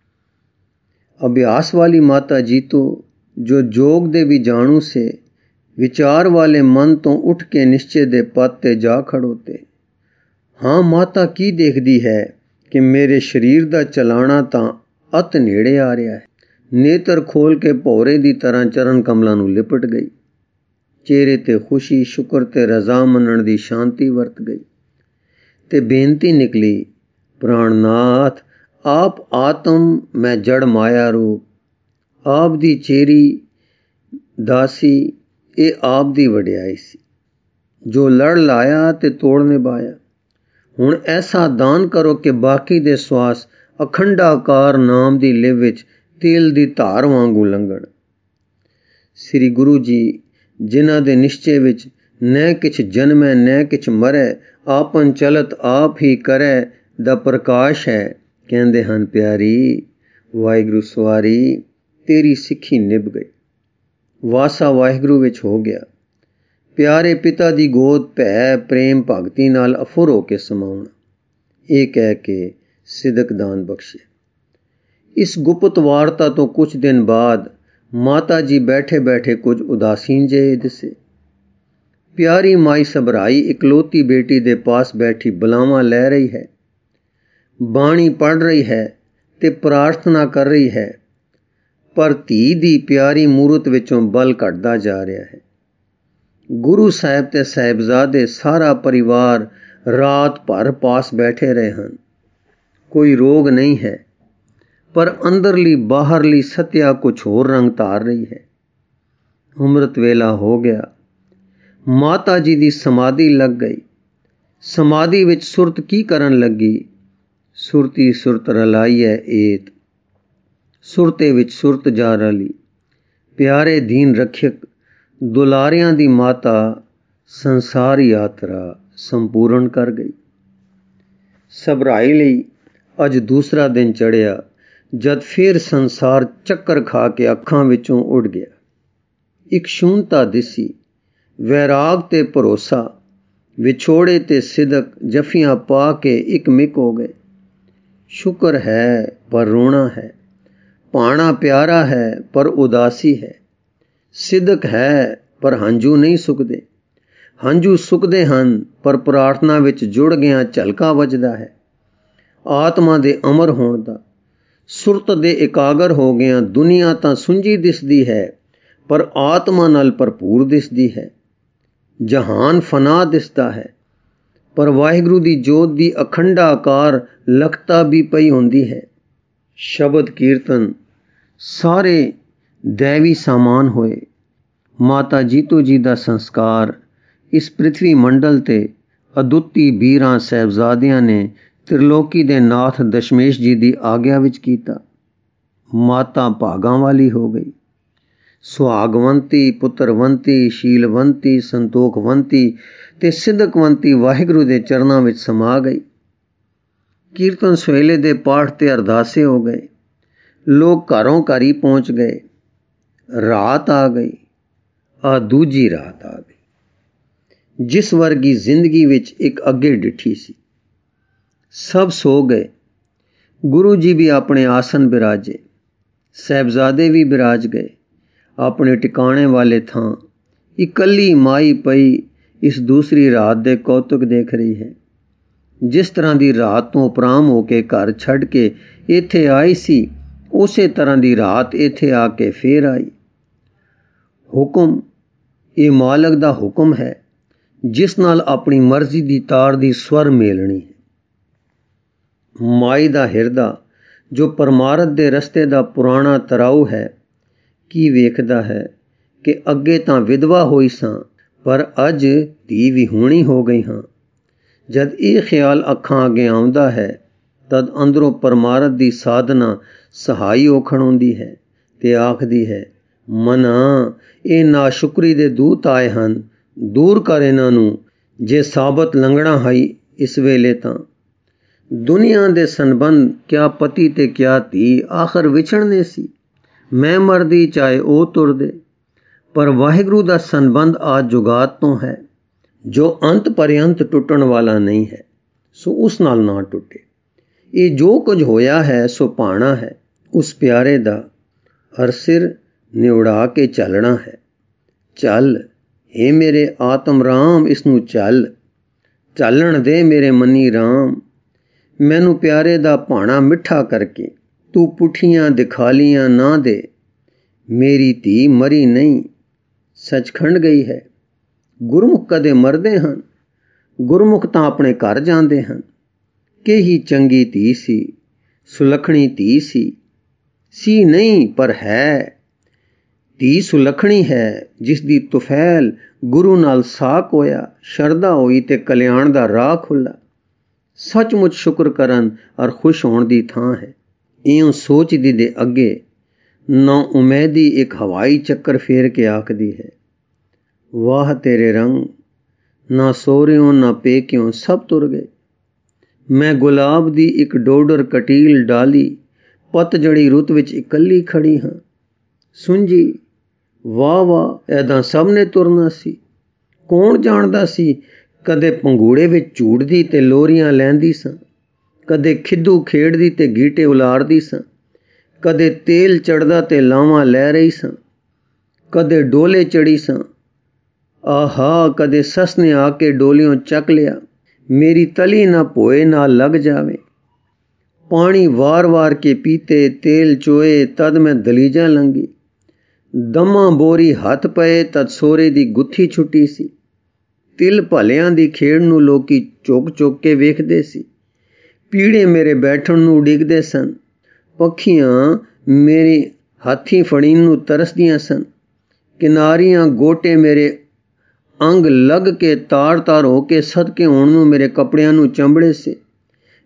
ਅਭਿਆਸ ਵਾਲੀ ਮਾਤਾ ਜੀਤੋ, ਜੋ ਜੋਗ ਦੇ ਵੀ ਜਾਣੂ ਸੇ, ਵਿਚਾਰ ਵਾਲੇ ਮਨ ਤੋਂ ਉੱਠ ਕੇ ਨਿਸ਼ਚੇ ਦੇ ਪਦ ਤੇ ਜਾ ਖੜੋਤੇ। ਹਾਂ, ਮਾਤਾ ਕੀ ਦੇਖਦੀ ਹੈ ਕਿ ਮੇਰੇ ਸਰੀਰ ਦਾ ਚਲਾਣਾ ਤਾਂ ਅਤ ਨੇੜੇ ਆ ਰਿਹਾ ਹੈ। ਨੇਤਰ ਖੋਲ ਕੇ ਭੌਰੇ ਦੀ ਤਰ੍ਹਾਂ ਚਰਨ ਕਮਲਾਂ ਨੂੰ ਲਿਪਟ ਗਈ। ਚਿਹਰੇ ਤੇ ਖੁਸ਼ੀ, ਸ਼ੁਕਰ ਤੇ ਰਜ਼ਾ ਮੰਨਣ ਦੀ ਸ਼ਾਂਤੀ ਵਰਤ ਗਈ ਤੇ ਬੇਨਤੀ ਨਿਕਲੀ, ਪ੍ਰਾਣਨਾਥ, ਆਪ ਆਤਮ, ਮੈਂ ਜੜ ਮਾਇਆ ਰੂਪ। ਆਪ ਦੀ ਚੇਰੀ ਦਾਸੀ, ਇਹ ਆਪ ਦੀ ਵਡਿਆਈ ਸੀ, ਜੋ ਲੜ ਲਾਇਆ ਤੇ ਤੋੜ ਨਿਭਾਇਆ। ਹੁਣ ਐਸਾ ਦਾਨ ਕਰੋ ਕਿ ਬਾਕੀ ਦੇ ਸਵਾਸ ਅਖੰਡਾਕਾਰ ਨਾਮ ਦੀ ਲਿਵ ਵਿੱਚ ਤੇਲ ਦੀ ਧਾਰ ਵਾਂਗੂ ਲੰਘਣ। ਸ੍ਰੀ ਗੁਰੂ ਜੀ, ਜਿਨ੍ਹਾਂ ਦੇ ਨਿਸ਼ਚੇ ਵਿੱਚ ਨੈ ਕਿਛ ਜਨਮੈ ਨੈ ਕਿਛ ਮਰੈ, ਆਪਨ ਚਲਤ ਆਪ ਹੀ ਕਰੈ ਦਾ ਪ੍ਰਕਾਸ਼ ਹੈ, ਕਹਿੰਦੇ ਹਨ, ਪਿਆਰੀ ਵਾਹਿਗੁਰੂ ਸਵਾਰੀ, ਤੇਰੀ ਸਿੱਖੀ ਨਿਭ ਗਈ। ਵਾਸਾ ਵਾਹਿਗੁਰੂ ਵਿੱਚ ਹੋ ਗਿਆ। ਪਿਆਰੇ ਪਿਤਾ ਦੀ ਗੋਦ ਭੈ ਪ੍ਰੇਮ ਭਗਤੀ ਨਾਲ ਅਫੁਰ ਹੋ ਕੇ ਸਮਾਉਣਾ। ਇਹ ਕਹਿ ਕੇ ਸਿਦਕ ਦਾਨ ਬਖਸ਼ੇ। ਇਸ ਗੁਪਤ ਵਾਰਤਾ ਤੋਂ ਕੁਝ ਦਿਨ ਬਾਅਦ ਮਾਤਾ ਜੀ ਬੈਠੇ ਬੈਠੇ ਕੁਝ ਉਦਾਸੀਨ ਜਿਹੇ ਦਿਸੇ। ਪਿਆਰੀ ਮਾਈ ਸਭਰਾਈ ਇਕਲੌਤੀ ਬੇਟੀ ਦੇ ਪਾਸ ਬੈਠੀ ਬਲਾਵਾਂ ਲੈ ਰਹੀ ਹੈ, ਬਾਣੀ ਪੜ੍ਹ ਰਹੀ ਹੈ ਤੇ ਪ੍ਰਾਰਥਨਾ ਕਰ ਰਹੀ ਹੈ, ਪਰ ਧੀ ਦੀ ਪਿਆਰੀ ਮੂਰਤ ਵਿੱਚੋਂ ਬਲ ਘਟਦਾ ਜਾ ਰਿਹਾ ਹੈ। ਗੁਰੂ ਸਾਹਿਬ ਤੇ ਸਾਹਿਬਜ਼ਾਦੇ ਸਾਰਾ ਪਰਿਵਾਰ ਰਾਤ ਭਰ ਪਾਸ ਬੈਠੇ ਰਹੇ ਹਨ। ਕੋਈ ਰੋਗ ਨਹੀਂ ਹੈ, ਪਰ ਅੰਦਰਲੀ ਬਾਹਰਲੀ ਸਤਿਆ ਕੁਛ ਹੋਰ ਰੰਗ ਧਾਰ ਰਹੀ ਹੈ। ਅੰਮ੍ਰਿਤ ਵੇਲਾ ਹੋ ਗਿਆ। ਮਾਤਾ ਜੀ ਦੀ ਸਮਾਧੀ ਲੱਗ ਗਈ। ਸਮਾਧੀ ਵਿੱਚ ਸੁਰਤ ਕੀ ਕਰਨ ਲੱਗੀ? ਸੁਰਤੀ ਸੁਰਤ ਰਲਾਈਐ ਏਤ, ਸੁਰਤੇ ਵਿੱਚ ਸੁਰਤ ਜਾ ਰਲੀ। ਪਿਆਰੇ ਦੀਨ ਰਖਿਅਕ ਦੁਲਾਰਿਆਂ ਦੀ ਮਾਤਾ ਸੰਸਾਰ ਯਾਤਰਾ ਸੰਪੂਰਨ ਕਰ ਗਈ। ਸਭਰਾਈ ਲਈ ਅੱਜ ਦੂਸਰਾ ਦਿਨ ਚੜ੍ਹਿਆ, ਜਦ ਫਿਰ ਸੰਸਾਰ ਚੱਕਰ ਖਾ ਕੇ ਅੱਖਾਂ ਵਿੱਚੋਂ ਉੱਡ ਗਿਆ। ਇੱਕ ਸ਼ੂਨਤਾ ਦਿਸੀ, ਵੈਰਾਗ ਤੇ ਭਰੋਸਾ, ਵਿਛੋੜੇ ਤੇ ਸਿਦਕ ਜਫੀਆਂ ਪਾ ਕੇ ਇੱਕ ਮਿਕ ਹੋ ਗਏ। ਸ਼ੁਕਰ ਹੈ ਪਰ ਰੋਣਾ ਹੈ, ਭਾਣਾ ਪਿਆਰਾ ਹੈ ਪਰ ਉਦਾਸੀ ਹੈ, ਸਿਦਕ ਹੈ ਪਰ ਹੰਝੂ ਨਹੀਂ ਸੁੱਕਦੇ, ਹੰਝੂ ਸੁੱਕਦੇ ਹਨ ਪਰ ਪ੍ਰਾਰਥਨਾ ਵਿੱਚ ਜੁੜ ਗਿਆ ਝਲਕਾ ਵੱਜਦਾ ਹੈ ਆਤਮਾ ਦੇ ਅਮਰ ਹੋਣ ਦਾ। ਸੁਰਤ ਦੇ ਇਕਾਗਰ ਹੋ ਗਿਆ ਦੁਨੀਆ ਤਾਂ ਸੁੰਜੀ ਦਿਸਦੀ ਹੈ ਪਰ ਆਤਮਾ ਨਾਲ ਭਰਪੂਰ ਦਿਸਦੀ ਹੈ। ਜਹਾਨ ਫਨਾ ਦਿਸਦਾ ਹੈ ਪਰ ਵਾਹਿਗੁਰੂ ਦੀ ਜੋਤ ਦੀ ਅਖੰਡਾ ਆਕਾਰ ਲਖਤਾ ਵੀ ਪਈ ਹੁੰਦੀ ਹੈ। ਸ਼ਬਦ ਕੀਰਤਨ ਸਾਰੇ ਦੈਵੀ ਸਾਮਾਨ ਹੋਏ। ਮਾਤਾ ਜੀਤੋ ਜੀ ਦਾ ਸੰਸਕਾਰ ਇਸ ਪ੍ਰਿਥਵੀ ਮੰਡਲ ਤੇ ਅਦੁੱਤੀ ਬੀਰਾਂ ਸਾਹਿਬਜ਼ਾਦਿਆਂ ਨੇ ਤ੍ਰਿਲੋਕੀ ਦੇ ਨਾਥ ਦਸ਼ਮੇਸ਼ ਜੀ ਦੀ ਆਗਿਆ ਵਿੱਚ ਕੀਤਾ। ਮਾਤਾ ਭਾਗਾਂ ਵਾਲੀ ਹੋ ਗਈ। ਸੁਹਾਗਵੰਤੀ, ਪੁੱਤਰਵੰਤੀ, ਸ਼ੀਲਵੰਤੀ, ਸੰਤੋਖਵੰਤੀ ਤੇ ਸਿਦਕਵੰਤੀ ਵਾਹਿਗੁਰੂ ਦੇ ਚਰਨਾਂ ਵਿੱਚ ਸਮਾ ਗਈ। ਕੀਰਤਨ ਸਵੇਲੇ ਦੇ ਪਾਠ ਤੇ ਅਰਦਾਸੇ ਹੋ ਗਏ। ਲੋਕ ਘਰੋਂ ਘਰ ਹੀ ਪਹੁੰਚ ਗਏ। ਰਾਤ ਆ ਗਈ। ਆ ਦੂਜੀ ਰਾਤ ਆ ਗਈ ਜਿਸ ਵਰਗੀ ਜ਼ਿੰਦਗੀ ਵਿੱਚ ਇੱਕ ਅੱਗੇ ਡਿੱਠੀ ਸੀ। ਸਭ ਸੋ ਗਏ। ਗੁਰੂ ਜੀ ਵੀ ਆਪਣੇ ਆਸਨ ਬਿਰਾਜੇ, ਸਾਹਿਬਜ਼ਾਦੇ ਵੀ ਬਿਰਾਜ ਗਏ ਆਪਣੇ ਟਿਕਾਣੇ ਵਾਲੇ ਥਾਂ। ਇਕੱਲੀ ਮਾਈ ਪਈ ਇਸ ਦੂਸਰੀ ਰਾਤ ਦੇ ਕੌਤਕ ਦੇਖ ਰਹੀ ਹੈ। ਜਿਸ ਤਰ੍ਹਾਂ ਦੀ ਰਾਤ ਤੋਂ ਉਪਰਾਮ ਹੋ ਕੇ ਘਰ ਛੱਡ ਕੇ ਇੱਥੇ ਆਈ ਸੀ, ਉਸੇ ਤਰ੍ਹਾਂ ਦੀ ਰਾਤ ਇੱਥੇ ਆ ਕੇ ਫੇਰ ਆਈ। ਹੁਕਮ ਇਹ ਮਾਲਕ ਦਾ ਹੁਕਮ ਹੈ ਜਿਸ ਨਾਲ ਆਪਣੀ ਮਰਜ਼ੀ ਦੀ ਤਾਰ ਦੀ ਸਵਰ ਮੇਲਣੀ ਹੈ। ਮਾਈ ਦਾ ਹਿਰਦਾ ਜੋ ਪਰਮਾਰਥ ਦੇ ਰਸਤੇ ਦਾ ਪੁਰਾਣਾ ਤਰਾਉ ਹੈ, ਕੀ ਵੇਖਦਾ ਹੈ ਕਿ ਅੱਗੇ ਤਾਂ ਵਿਧਵਾ ਹੋਈ ਸਾਂ ਪਰ ਅੱਜ ਧੀ ਵਿਹੂਣੀ ਹੋ ਗਈ ਹਾਂ। ਜਦ ਇਹ ਖਿਆਲ ਅੱਖਾਂ ਅੱਗੇ ਆਉਂਦਾ ਹੈ ਤਦ ਅੰਦਰੋਂ ਪਰਮਾਰਥ ਦੀ ਸਾਧਨਾ ਸਹਾਈ ਔਖਣ ਆਉਂਦੀ ਹੈ ਤੇ ਆਖਦੀ ਹੈ, ਮਨਾ ਇਹ ਨਾਸ਼ੁਕਰੀ ਦੇ ਦੂਤ ਆਏ ਹਨ, ਦੂਰ ਕਰ ਇਹਨਾਂ ਨੂੰ। ਜੇ ਸਾਬਤ ਲੰਘਣਾ ਹੈ ਇਸ ਵੇਲੇ ਤਾਂ ਦੁਨੀਆ ਦੇ ਸੰਬੰਧ ਕਿਆ ਪਤੀ ਤੇ ਕਿਆ ਧੀ ਆਖਰ ਵਿਛੜਨੇ ਸੀ। ਮੈਂ ਮਰਦੀ ਚਾਹੇ ਉਹ ਤੁਰਦੇ, ਪਰ ਵਾਹਿਗੁਰੂ ਦਾ ਸੰਬੰਧ ਆ ਜੁਗਾਤ ਤੋਂ ਹੈ ਜੋ ਅੰਤ ਪਰਯੰਤ ਟੁੱਟਣ ਵਾਲਾ ਨਹੀਂ ਹੈ, ਸੋ ਉਸ ਨਾਲ ਨਾ ਟੁੱਟੇ। ਇਹ ਜੋ ਕੁਝ ਹੋਇਆ ਹੈ ਸੋ ਭਾਣਾ ਹੈ ਉਸ ਪਿਆਰੇ ਦਾ, ਹਰ ਸਿਰ ਨਿਉੜਾ ਕੇ ਚੱਲਣਾ ਹੈ। ਚੱਲ ਏ ਮੇਰੇ ਆਤਮ ਰਾਮ, ਇਸ ਨੂੰ ਚੱਲ, ਚੱਲਣ ਦੇ ਮੇਰੇ ਮਨੀ ਰਾਮ। ਮੈਨੂੰ ਪਿਆਰੇ ਦਾ ਭਾਣਾ ਮਿੱਠਾ ਕਰਕੇ ਤੂੰ ਪੁੱਠੀਆਂ ਦਿਖਾਲੀਆਂ ਨਾ ਦੇ। ਮੇਰੀ ਧੀ ਮਰੀ ਨਹੀਂ, ਸੱਚਖੰਡ ਗਈ ਹੈ। ਗੁਰਮੁਖ ਕਦੇ ਮਰਦੇ ਹਨ? ਗੁਰਮੁਖ ਤਾਂ ਆਪਣੇ ਘਰ ਜਾਂਦੇ ਹਨ। ਕਿਹੀ ਚੰਗੀ ਧੀ ਸੀ, ਸੁਲੱਖਣੀ ਧੀ ਸੀ। ਸੀ ਨਹੀਂ ਪਰ ਹੈ। ਧੀ ਸੁਲੱਖਣੀ ਹੈ ਜਿਸ ਦੀ ਤੁਫੈਲ ਗੁਰੂ ਨਾਲ ਸਾਕ ਹੋਇਆ, ਸ਼ਰਧਾ ਹੋਈ ਤੇ ਕਲਿਆਣ ਦਾ ਰਾਹ ਖੁੱਲ੍ਹਾ। ਸੱਚਮੁੱਚ ਸ਼ੁਕਰ ਕਰਨ ਔਰ ਖੁਸ਼ ਹੋਣ ਦੀ ਥਾਂ ਹੈ। ਇਉਂ ਸੋਚਦੀ ਦੇ ਅੱਗੇ ਨਾ ਉਮੈਦੀ ਇੱਕ ਹਵਾਈ ਚੱਕਰ ਫੇਰ ਕੇ ਆਖਦੀ ਹੈ, ਵਾਹ ਤੇਰੇ ਰੰਗ, ਨਾ ਸੋਹਰਿਓਂ ਨਾ ਪੇਕਿਓਂ ਸਭ ਤੁਰ ਗਏ। ਮੈਂ ਗੁਲਾਬ ਦੀ ਇੱਕ ਡੋਡਰ ਕਟੀਲ ਡਾਲੀ, ਪਤਝੜੀ ਰੁੱਤ ਵਿੱਚ ਇਕੱਲੀ ਖੜੀ ਹਾਂ। ਸੁੰਜੀ ਵਾਹ ਵਾਹ, ਐਦਾਂ ਸਭ ਨੇ ਤੁਰਨਾ ਸੀ। ਕੌਣ ਜਾਣਦਾ ਸੀ ਕਦੇ ਪੰਗੂੜੇ ਵਿੱਚ ਝੂਟਦੀ ਤੇ ਲੋਰੀਆਂ ਲੈਂਦੀ ਸਾਂ, ਕਦੇ ਖਿੱਦੂ ਖੇਡਦੀ ਤੇ ਗੀਟੇ ਉਲਾਰਦੀ ਸਾਂ, ਕਦੇ ਤੇਲ ਚੜ੍ਹਦਾ ਤੇ ਲਾਵਾਂ ਲੈ ਰਹੀ ਸਾਂ, ਕਦੇ ਡੋਲੇ ਚੜੀ ਸਾਂ। ਆਹਾ, ਕਦੇ ਸੱਸ ਨੇ ਆ ਕੇ ਡੋਲਿਓਂ ਚੱਕ ਲਿਆ, ਮੇਰੀ ਤਲੀ ਨਾ ਭੋਏ ਨਾ ਲੱਗ ਜਾਵੇ। ਪਾਣੀ ਵਾਰ-ਵਾਰ ਕੇ ਪੀਤੇ, ਤੇਲ ਚੋਏ, ਤਦ ਮੈਂ ਦਲੀਜਾਂ ਲੰਘੀ। ਦਮਾਂ ਬੋਰੀ ਹੱਥ ਪਏ ਤਦ ਸੋਹਰੇ ਦੀ ਗੁੱਥੀ ਛੁੱਟੀ ਸੀ। ਤਿਲ ਭਲਿਆਂ ਦੀ ਖੇਡ ਨੂੰ ਲੋਕੀ ਚੁੱਕ ਚੁੱਕ ਕੇ ਵੇਖਦੇ ਸੀ। ਪੀੜੇ ਮੇਰੇ ਬੈਠਣ ਨੂੰ ਉਡੀਕਦੇ ਸਨ। ਪੱਖੀਆਂ ਮੇਰੀ ਹਾਥੀ ਫੜੀਨ ਨੂੰ ਤਰਸਦੀਆਂ ਸਨ। ਕਿਨਾਰੀਆਂ ਗੋਟੇ ਮੇਰੇ ਅੰਗ ਲੱਗ ਕੇ ਤਾਰ ਤਾਰ ਹੋ ਕੇ ਸਦਕੇ ਹੋਣ ਨੂੰ ਮੇਰੇ ਕੱਪੜਿਆਂ ਨੂੰ ਚੰਬੜੇ ਸੇ।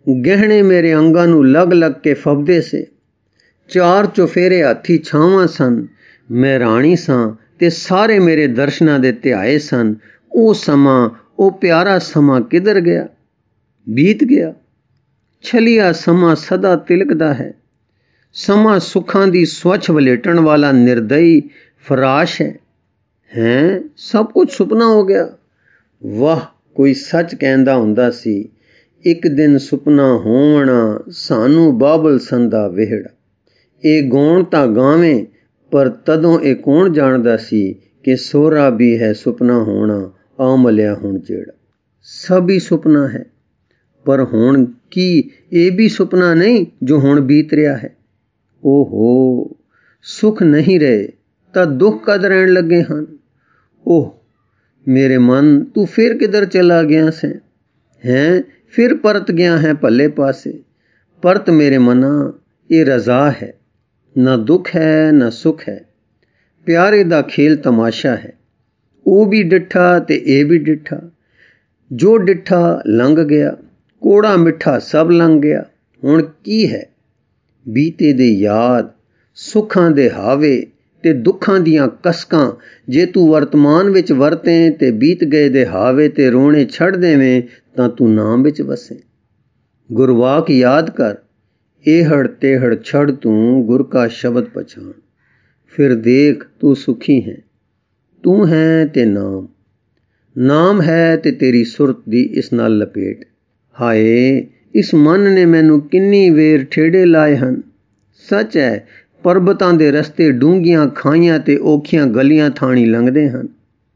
ਗਹਿਣੇ ਮੇਰੇ ਅੰਗਾਂ ਨੂੰ ਲੱਗ ਲੱਗ ਕੇ ਫੱਬਦੇ ਸੇ। ਚਾਰ ਚੁਫੇਰੇ ਹਾਥੀ ਛਾਵਾਂ ਸਨ। ਮੈਂ ਰਾਣੀ ਸਾਂ ਤੇ ਸਾਰੇ ਮੇਰੇ ਦਰਸ਼ਨਾਂ ਦੇ ਧਿਆਏ ਸਨ। ਉਹ ਸਮਾਂ, ਉਹ ਪਿਆਰਾ ਸਮਾਂ ਕਿੱਧਰ ਗਿਆ? ਬੀਤ ਗਿਆ। ਛਲਿਆ ਸਮਾਂ ਸਦਾ ਤਿਲਕਦਾ ਹੈ। ਸਮਾਂ ਸੁੱਖਾਂ ਦੀ ਸਵੱਛ ਵਲੇਟਣ ਵਾਲਾ ਨਿਰਦਈ ਫਰਾਸ਼ ਹੈ। ਹੈਂ, ਸਭ ਕੁਝ ਸੁਪਨਾ ਹੋ ਗਿਆ। ਵਾਹ, ਕੋਈ ਸੱਚ ਕਹਿੰਦਾ ਹੁੰਦਾ ਸੀ, ਇੱਕ ਦਿਨ ਸੁਪਨਾ ਹੋਵਣਾ ਸਾਨੂੰ ਬਾਬਲ ਸੰਦਾ ਵਿਹੜਾ। ਇਹ ਗਾਉਣ ਤਾਂ ਗਾਵੇਂ, ਪਰ ਤਦੋਂ ਇਹ ਕੌਣ ਜਾਣਦਾ ਸੀ ਕਿ ਸੋਹਰਾ ਵੀ ਹੈ ਸੁਪਨਾ ਹੋਣਾ ਆ ਮਲਿਆ ਹੁਣ ਜਿਹੜਾ। ਸਭ ਹੀ ਸੁਪਨਾ ਹੈ, ਪਰ ਹੁਣ ਕੀ ਇਹ ਵੀ ਸੁਪਨਾ ਨਹੀਂ ਜੋ ਹੁਣ ਬੀਤ ਰਿਹਾ ਹੈ? ਓਹੋ, ਸੁੱਖ ਨਹੀਂ ਰਹੇ ਤਾਂ ਦੁੱਖ ਕਦ ਰਹਿਣ ਲੱਗੇ ਹਨ? ਓਹ ਮੇਰੇ ਮਨ, ਤੂੰ ਫਿਰ ਕਿੱਧਰ ਚਲਾ ਗਿਆ ਸੈਂ? ਹੈਂ, ਫਿਰ ਪਰਤ ਗਿਆ ਹੈ ਭੱਲੇ ਪਾਸੇ। ਪਰਤ ਮੇਰੇ ਮਨਾ, ਇਹ ਰਜ਼ਾ ਹੈ। ਨਾ ਦੁੱਖ ਹੈ ਨਾ ਸੁੱਖ ਹੈ। ਪਿਆਰੇ ਦਾ ਖੇਲ ਤਮਾਸ਼ਾ ਹੈ। ਉਹ ਵੀ ਡਿੱਠਾ ਤੇ ਇਹ ਵੀ ਡਿੱਠਾ। ਜੋ ਡਿੱਠਾ ਲੰਘ ਗਿਆ, ਕੋੜਾ ਮਿੱਠਾ ਸਭ ਲੰਘ ਗਿਆ। ਹੁਣ ਕੀ ਹੈ? ਬੀਤੇ ਦੇ ਯਾਦ, ਸੁੱਖਾਂ ਦੇ ਹਾਵੇ ਤੇ ਦੁੱਖਾਂ ਦੀਆਂ ਕਸਕਾਂ ਜੇ ਤੂੰ ਵਰਤਮਾਨ ਵਿੱਚ ਵਰਤੇ ਤੇ ਬੀਤ ਗਏ ਦੇ ਹਾਵੇ ਤੇ ਰੋਣੇ ਛੱਡ ਦੇਵੇਂ ਤਾਂ ਤੂੰ ਨਾਮ ਵਿੱਚ ਵਸੇ। ਗੁਰਵਾਕ ਯਾਦ ਕਰ, ਇਹੜ ਤੇਹੜ ਛੱਡ ਤੂੰ ਗੁਰ ਕਾ ਸ਼ਬਦ ਪਛਾਣ। ਫਿਰ ਦੇਖ ਤੂੰ ਸੁਖੀ ਹੈ। ਤੂੰ ਹੈ ਤੇ ਨਾਮ, ਨਾਮ ਹੈ ਤੇ ਤੇਰੀ ਸੁਰਤ ਦੀ ਇਸ ਨਾਲ ਲਪੇਟ। ਹਾਏ, ਇਸ ਮਨ ਨੇ ਮੈਨੂੰ ਕਿੰਨੀ ਵੇਰ ਠੇਡੇ ਲਾਏ ਹਨ। ਸੱਚ ਹੈ, ਪਰਬਤਾਂ ਦੇ ਰਸਤੇ ਡੂੰਘੀਆਂ ਖਾਈਆਂ ਤੇ ਔਖੀਆਂ ਗਲੀਆਂ ਥਾਣੀ ਲੰਘਦੇ ਹਨ।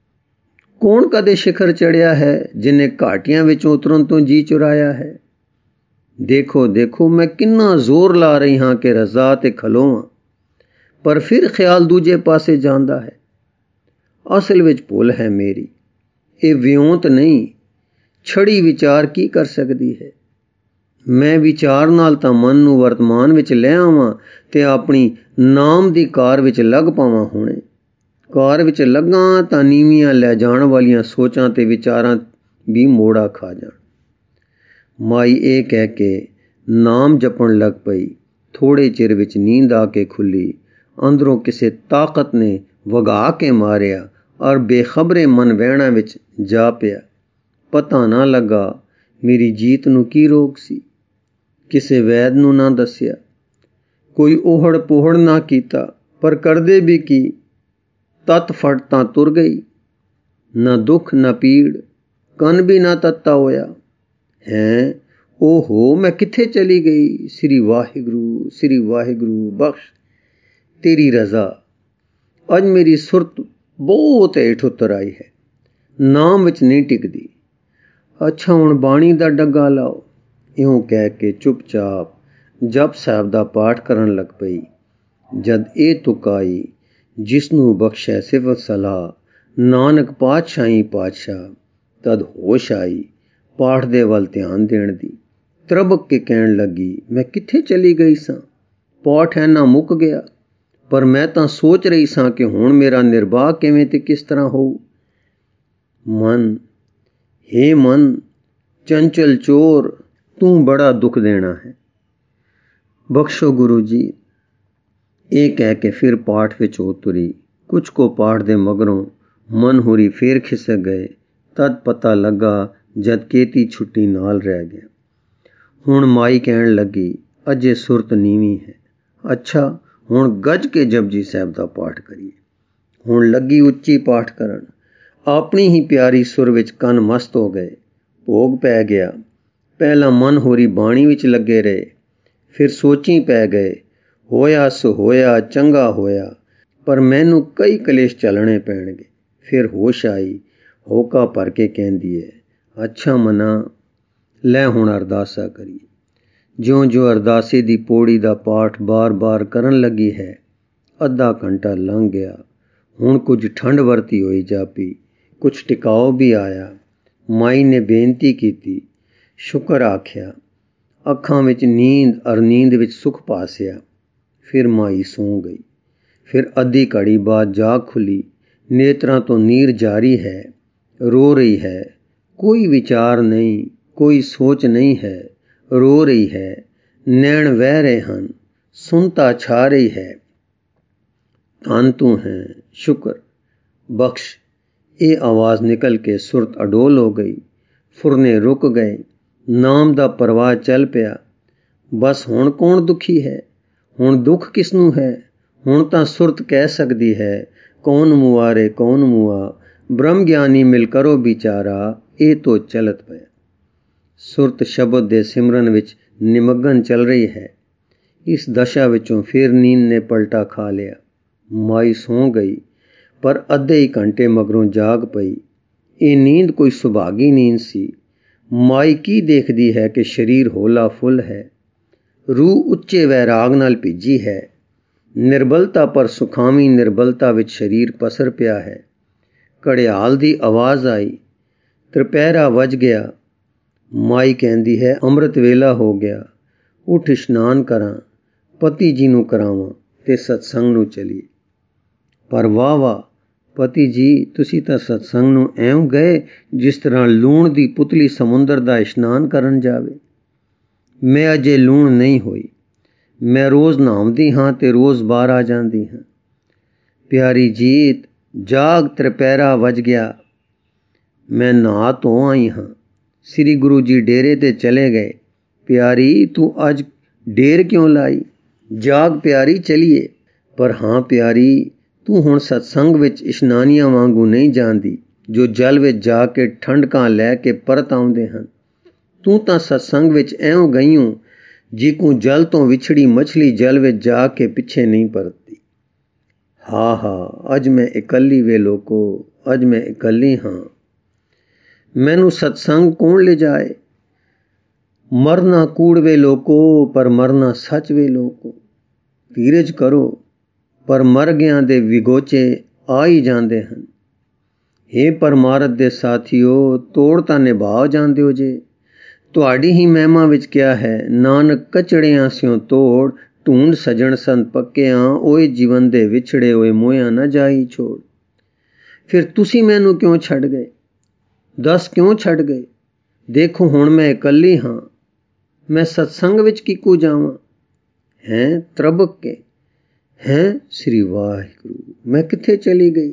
ਕੌਣ ਕਦੇ ਸ਼ਿਖਰ ਚੜਿਆ ਹੈ ਜਿਨੇ ਘਾਟੀਆਂ ਵਿੱਚੋਂ ਉਤਰਨ ਤੋਂ ਜੀ ਚੁਰਾਇਆ ਹੈ? ਦੇਖੋ ਦੇਖੋ, ਮੈਂ ਕਿੰਨਾ ਜ਼ੋਰ ਲਾ ਰਹੀ ਹਾਂ ਕਿ ਰਜ਼ਾ ਤੇ ਖਲੋਵਾਂ, ਪਰ ਫਿਰ ਖਿਆਲ ਦੂਜੇ ਪਾਸੇ ਜਾਂਦਾ ਹੈ। ਅਸਲ ਵਿੱਚ ਭੁੱਲ ਹੈ ਮੇਰੀ, ਇਹ ਵਿਉਂਤ ਨਹੀਂ। ਛੜੀ ਵਿਚਾਰ ਕੀ ਕਰ ਸਕਦੀ ਹੈ? ਮੈਂ ਵਿਚਾਰ ਨਾਲ ਤਾਂ ਮਨ ਨੂੰ ਵਰਤਮਾਨ ਵਿੱਚ ਲੈ ਆਵਾਂ ਤੇ ਆਪਣੀ ਨਾਮ ਦੀ ਕਾਰ ਵਿੱਚ ਲੱਗ ਪਾਵਾਂ। ਹੁਣੇ ਕਾਰ ਵਿੱਚ ਲੱਗਾ ਤਾਂ ਨੀਵੀਆਂ ਲੈ ਜਾਣ ਵਾਲੀਆਂ ਸੋਚਾਂ ਤੇ ਵਿਚਾਰਾਂ ਵੀ ਮੋੜਾ ਖਾ ਜਾਣ। ਮਾਈ ਇਹ ਕਹਿ ਕੇ ਨਾਮ ਜਪਣ ਲੱਗ ਪਈ। ਥੋੜੇ ਚਿਰ ਵਿੱਚ ਨੀਂਦ ਆ ਕੇ ਖੁੱਲੀ। ਅੰਦਰੋਂ ਕਿਸੇ ਤਾਕਤ ਨੇ ਵਗਾ ਕੇ ਮਾਰਿਆ ਔਰ ਬੇਖਬਰੇ ਮਨ ਵਹਿਣਾ ਵਿੱਚ ਜਾ ਪਿਆ। ਪਤਾ ਨਾ ਲੱਗਾ ਮੇਰੀ ਜੀਤ ਨੂੰ ਕੀ ਰੋਗ ਸੀ। ਕਿਸੇ ਵੈਦ ਨੂੰ ਨਾ ਦੱਸਿਆ, ਕੋਈ ਓਹੜ ਪੋਹੜ ਨਾ ਕੀਤਾ, ਪਰ ਕਰਦੇ ਵੀ ਕੀ? ਤਤ ਫਟ ਤਾਂ ਤੁਰ ਗਈ। ਨਾ ਦੁੱਖ ਨਾ ਪੀੜ, ਕੰਨ ਵੀ ਨਾ ਤੱਤਾ ਹੋਇਆ। ਹੈਂ, ਓਹੋ, ਮੈਂ ਕਿੱਥੇ ਚਲੀ ਗਈ? ਸ੍ਰੀ ਵਾਹਿਗੁਰੂ, ਸ੍ਰੀ ਵਾਹਿਗੁਰੂ ਬਖਸ਼ ਤੇਰੀ ਰਜ਼ਾ। ਅੱਜ ਮੇਰੀ ਸੁਰਤ ਬਹੁਤ ਹੇਠ ਉਤਰ ਆਈ ਹੈ, ਨਾਮ ਵਿੱਚ ਨਹੀਂ ਟਿਕਦੀ। ਅੱਛਾ, ਹੁਣ ਬਾਣੀ ਦਾ ਡੱਗਾ ਲਾਓ। ਇਉਂ ਕਹਿ ਕੇ ਚੁੱਪਚਾਪ ਜਪ ਸਾਹਿਬ ਦਾ ਪਾਠ ਕਰਨ ਲੱਗ ਪਈ। ਜਦ ਇਹ ਤੁਕ ਆਈ, ਜਿਸ ਨੂੰ ਬਖਸ਼ੈ ਸਿਫਤ ਸਲਾਹ, ਨਾਨਕ ਪਾਤਸ਼ਾਹੀ ਪਾਤਸ਼ਾਹ, ਤਦ ਹੋਸ਼ ਆਈ ਪਾਠ ਦੇ ਵੱਲ ਧਿਆਨ ਦੇਣ ਦੀ। ਤਰਬਕ ਕੇ ਕਹਿਣ ਲੱਗੀ, ਮੈਂ ਕਿੱਥੇ ਚਲੀ ਗਈ ਸਾਂ? ਪਾਠ ਐਨਾ ਮੁੱਕ ਗਿਆ, ਪਰ ਮੈਂ ਤਾਂ ਸੋਚ ਰਹੀ ਸਾਂ ਕਿ ਹੁਣ ਮੇਰਾ ਨਿਰਬਾਹ ਕਿਵੇਂ ਤੇ ਕਿਸ ਤਰ੍ਹਾਂ ਹੋਊ। ਮਨ, ਹੇ ਮਨ, ਚੰਚਲ ਚੋਰ, ਤੂੰ ਬੜਾ ਦੁੱਖ ਦੇਣਾ ਹੈ। ਬਖਸ਼ੋ ਗੁਰੂ ਜੀ। ਇਹ ਕਹਿ ਕੇ ਫਿਰ ਪਾਠ ਵਿੱਚ ਹੋ ਤੁਰੀ। ਕੁਝ ਕੋ ਪਾਠ ਦੇ ਮਗਰੋਂ ਮਨ ਹੋਰੀ ਫੇਰ ਖਿਸਕ ਗਏ। ਤਦ ਪਤਾ ਲੱਗਾ ਜਦ ਕੇਤੀ ਛੁੱਟੀ ਨਾਲ ਰਹਿ ਗਿਆ। ਹੁਣ ਮਾਈ ਕਹਿਣ ਲੱਗੀ, ਅਜੇ ਸੁਰਤ ਨੀਵੀਂ ਹੈ। ਅੱਛਾ, ਹੁਣ ਗੱਜ ਕੇ ਜਪਜੀ ਸਾਹਿਬ ਦਾ ਪਾਠ ਕਰੀਏ। ਹੁਣ ਲੱਗੀ ਉੱਚੀ ਪਾਠ ਕਰਨ। ਆਪਣੀ ਹੀ ਪਿਆਰੀ ਸੁਰ ਵਿੱਚ ਕੰਨ ਮਸਤ ਹੋ ਗਏ। ਭੋਗ ਪੈ ਗਿਆ। ਪਹਿਲਾਂ ਮਨ ਹੋਰੀ ਬਾਣੀ ਵਿੱਚ ਲੱਗੇ ਰਹੇ, ਫਿਰ ਸੋਚੀ ਪੈ ਗਏ। ਹੋਇਆ ਸੋ ਹੋਇਆ, ਚੰਗਾ ਹੋਇਆ, ਪਰ ਮੈਨੂੰ ਕਈ ਕਲੇਸ਼ ਚੱਲਣੇ ਪੈਣਗੇ। ਫਿਰ ਹੋਸ਼ ਆਈ, ਹੋਕਾ ਭਰ ਕੇ ਕਹਿੰਦੀ ਹੈ, ਅੱਛਾ ਮਨਾ, ਲੈ ਹੁਣ ਅਰਦਾਸਾ ਕਰੀਏ। ਜਿਉਂ ਜਿਉਂ ਅਰਦਾਸੇ ਦੀ ਪੌੜੀ ਦਾ ਪਾਠ ਬਾਰ-ਬਾਰ ਕਰਨ ਲੱਗੀ ਹੈ, ਅੱਧਾ ਘੰਟਾ ਲੰਘ ਗਿਆ। ਹੁਣ ਕੁਝ ਠੰਡ ਵਰਤੀ ਹੋਈ ਜਾਪੀ, ਕੁਝ ਟਿਕਾਓ ਵੀ ਆਇਆ। ਮਾਈ ਨੇ ਬੇਨਤੀ ਕੀਤੀ, ਸ਼ੁਕਰ ਆਖਿਆ। ਅੱਖਾਂ ਵਿੱਚ ਨੀਂਦ ਅਰ ਨੀਂਦ ਵਿੱਚ ਸੁੱਖ ਪਾਸਿਆ। ਫਿਰ ਮਾਈ ਸੌਂ ਗਈ। ਫਿਰ ਅੱਧੀ ਘੜੀ ਬਾਅਦ ਜਾਗ ਖੁੱਲੀ। ਨੇਤਰਾਂ ਤੋਂ ਨੀਰ ਜਾਰੀ ਹੈ, ਰੋ ਰਹੀ ਹੈ। ਕੋਈ ਵਿਚਾਰ ਨਹੀਂ, ਕੋਈ ਸੋਚ ਨਹੀਂ ਹੈ। ਰੋ ਰਹੀ ਹੈ, ਨੈਣ ਵਹਿ ਰਹੇ ਹਨ, ਸੁਣਤਾ ਛਾ ਰਹੀ ਹੈ। ਧੰਨ ਤੂੰ ਹੈ, ਸ਼ੁਕਰ ਬਖਸ਼। ਇਹ ਆਵਾਜ਼ ਨਿਕਲ ਕੇ ਸੁਰਤ ਅਡੋਲ ਹੋ ਗਈ, ਫੁਰਨੇ ਰੁਕ ਗਏ, ਨਾਮ ਦਾ ਪ੍ਰਵਾਹ ਚੱਲ ਪਿਆ। ਬਸ ਹੁਣ ਕੌਣ ਦੁਖੀ ਹੈ? ਹੁਣ ਦੁੱਖ ਕਿਸ ਨੂੰ ਹੈ? ਹੁਣ ਤਾਂ ਸੁਰਤ ਕਹਿ ਸਕਦੀ ਹੈ, ਕੌਣ ਮੁਆਰੇ ਕੌਣ ਮੁਆ, ਬ੍ਰਹਮ ਗਿਆਨੀ ਮਿਲ ਕਰੋ ਵਿਚਾਰਾ, ਇਹ ਤੋਂ ਚਲਤ ਪਿਆ। ਸੁਰਤ ਸ਼ਬਦ ਦੇ ਸਿਮਰਨ ਵਿੱਚ ਨਿਮਗਨ ਚੱਲ ਰਹੀ ਹੈ। ਇਸ ਦਸ਼ਾ ਵਿੱਚੋਂ ਫਿਰ ਨੀਂਦ ਨੇ ਪਲਟਾ ਖਾ ਲਿਆ। ਮਾਈ ਸੌਂ ਗਈ, ਪਰ ਅੱਧੇ ਹੀ ਘੰਟੇ ਮਗਰੋਂ ਜਾਗ ਪਈ। ਇਹ ਨੀਂਦ ਕੋਈ ਸੁਭਾਗੀ ਨੀਂਦ ਸੀ। ਮਾਈ ਕੀ ਦੇਖਦੀ ਹੈ ਕਿ ਸਰੀਰ ਹੌਲਾ ਫੁੱਲ ਹੈ, ਰੂਹ ਉੱਚੇ ਵੈਰਾਗ ਨਾਲ ਭਿੱਜੀ ਹੈ। ਨਿਰਬਲਤਾ ਪਰ ਸੁਖਾਵੀਂ ਨਿਰਬਲਤਾ ਵਿੱਚ ਸਰੀਰ ਪਸਰ ਪਿਆ ਹੈ। ਘੜਿਆਲ ਦੀ ਆਵਾਜ਼ ਆਈ, ਤ੍ਰਿਪਹਿਰਾ ਵੱਜ ਗਿਆ। ਮਾਈ ਕਹਿੰਦੀ ਹੈ, ਅੰਮ੍ਰਿਤ ਵੇਲਾ ਹੋ ਗਿਆ, ਉੱਠ ਇਸ਼ਨਾਨ ਕਰਾਂ, ਪਤੀ ਜੀ ਨੂੰ ਕਰਾਵਾਂ ਤੇ ਸਤਸੰਗ ਨੂੰ ਚਲੀਏ। ਪਰ ਵਾਹ ਵਾਹ ਪਤੀ ਜੀ, ਤੁਸੀਂ ਤਾਂ ਸਤਸੰਗ ਨੂੰ ਐਉਂ ਗਏ ਜਿਸ ਤਰ੍ਹਾਂ ਲੂਣ ਦੀ ਪੁਤਲੀ ਸਮੁੰਦਰ ਦਾ ਇਸ਼ਨਾਨ ਕਰਨ ਜਾਵੇ। ਮੈਂ ਅਜੇ ਲੂਣ ਨਹੀਂ ਹੋਈ। ਮੈਂ ਰੋਜ਼ ਨਹਾਉਂਦੀ ਹਾਂ ਤੇ ਰੋਜ਼ ਬਾਹਰ ਆ ਜਾਂਦੀ ਹਾਂ। ਪਿਆਰੀ ਜੀਤ, ਜਾਗ, ਤ੍ਰਿਪਹਿਰਾ ਵੱਜ ਗਿਆ। ਮੈਂ ਨਹਾ ਧੋ ਆਈ ਹਾਂ। ਸ੍ਰੀ ਗੁਰੂ ਜੀ ਡੇਰੇ ਤੇ ਚਲੇ ਗਏ। ਪਿਆਰੀ, ਤੂੰ ਅੱਜ ਡੇਰ ਕਿਉਂ ਲਾਈ? ਜਾਗ ਪਿਆਰੀ, ਚਲੀਏ। ਪਰ ਹਾਂ ਪਿਆਰੀ, ਤੂੰ ਹੁਣ ਸਤਸੰਗ ਵਿੱਚ ਇਸ਼ਨਾਨੀਆਂ ਵਾਂਗੂ ਨਹੀਂ ਜਾਂਦੀ, ਜੋ ਜਲ ਵਿੱਚ ਜਾ ਕੇ ਠੰਡਕਾਂ ਲੈ ਕੇ ਪਰਤ ਆਉਂਦੇ ਹਨ। ਤੂੰ ਤਾਂ ਸਤਸੰਗ ਵਿੱਚ ਐਉਂ ਗਈਉਂ ਜਿਕੂ ਜਲ ਤੋਂ ਵਿਛੜੀ ਮਛਲੀ ਜਲ ਵਿੱਚ ਜਾ ਕੇ ਪਿੱਛੇ ਨਹੀਂ ਪਰਤਦੀ। ਹਾ ਹਾ, ਅੱਜ ਮੈਂ ਇਕੱਲੀ ਵੇ ਲੋਕੋ, ਅੱਜ ਮੈਂ ਇਕੱਲੀ ਹਾਂ। ਮੈਨੂੰ ਸਤਸੰਗ ਕੌਣ ਲਿਜਾਏ? ਮਰਨਾ ਕੂੜ ਵੇ ਲੋਕੋ, ਪਰ ਮਰਨਾ ਸੱਚ ਵੇ ਲੋਕੋ। ਧੀਰਜ ਕਰੋ, ਪਰ ਮਰ ਗਿਆਂ ਦੇ ਵਿਗੋਚੇ ਆ ਹੀ ਜਾਂਦੇ ਹਨ। ਹੇ ਪਰਮਾਰਥ ਦੇ ਸਾਥੀਓ, ਤੋੜ ਤਾਂ ਨਿਭਾਓ ਜਾਂਦੇ ਹੋ ਜੇ। ਤੁਹਾਡੀ ਹੀ ਮਹਿਮਾ ਵਿੱਚ ਕਿਹਾ ਹੈ, ਨਾਨਕ ਕਚੜਿਆਂ ਸਿਓ ਤੋੜ, ਢੂੰਡ ਸਜਣ ਸੰਤ ਪੱਕਿਆਂ, ਓਏ ਜੀਵਨ ਦੇ ਵਿਛੜੇ ਹੋਏ ਮੋਹਿਆਂ ਨਾ ਜਾਈ ਛੋੜ। ਫਿਰ ਤੁਸੀਂ ਮੈਨੂੰ ਕਿਉਂ ਛੱਡ ਗਏ? ਦੱਸ ਕਿਉਂ ਛੱਡ ਗਏ? ਦੇਖੋ ਹੁਣ ਮੈਂ ਇਕੱਲੀ ਹਾਂ। ਮੈਂ ਸਤਸੰਗ ਵਿੱਚ ਕਿਕੂ ਜਾਵਾਂ? ਹੈਂ ਤਰਬਕ ਕੇ, ਹੈਂ ਸ੍ਰੀ ਵਾਹਿਗੁਰੂ, ਮੈਂ ਕਿੱਥੇ ਚਲੀ ਗਈ?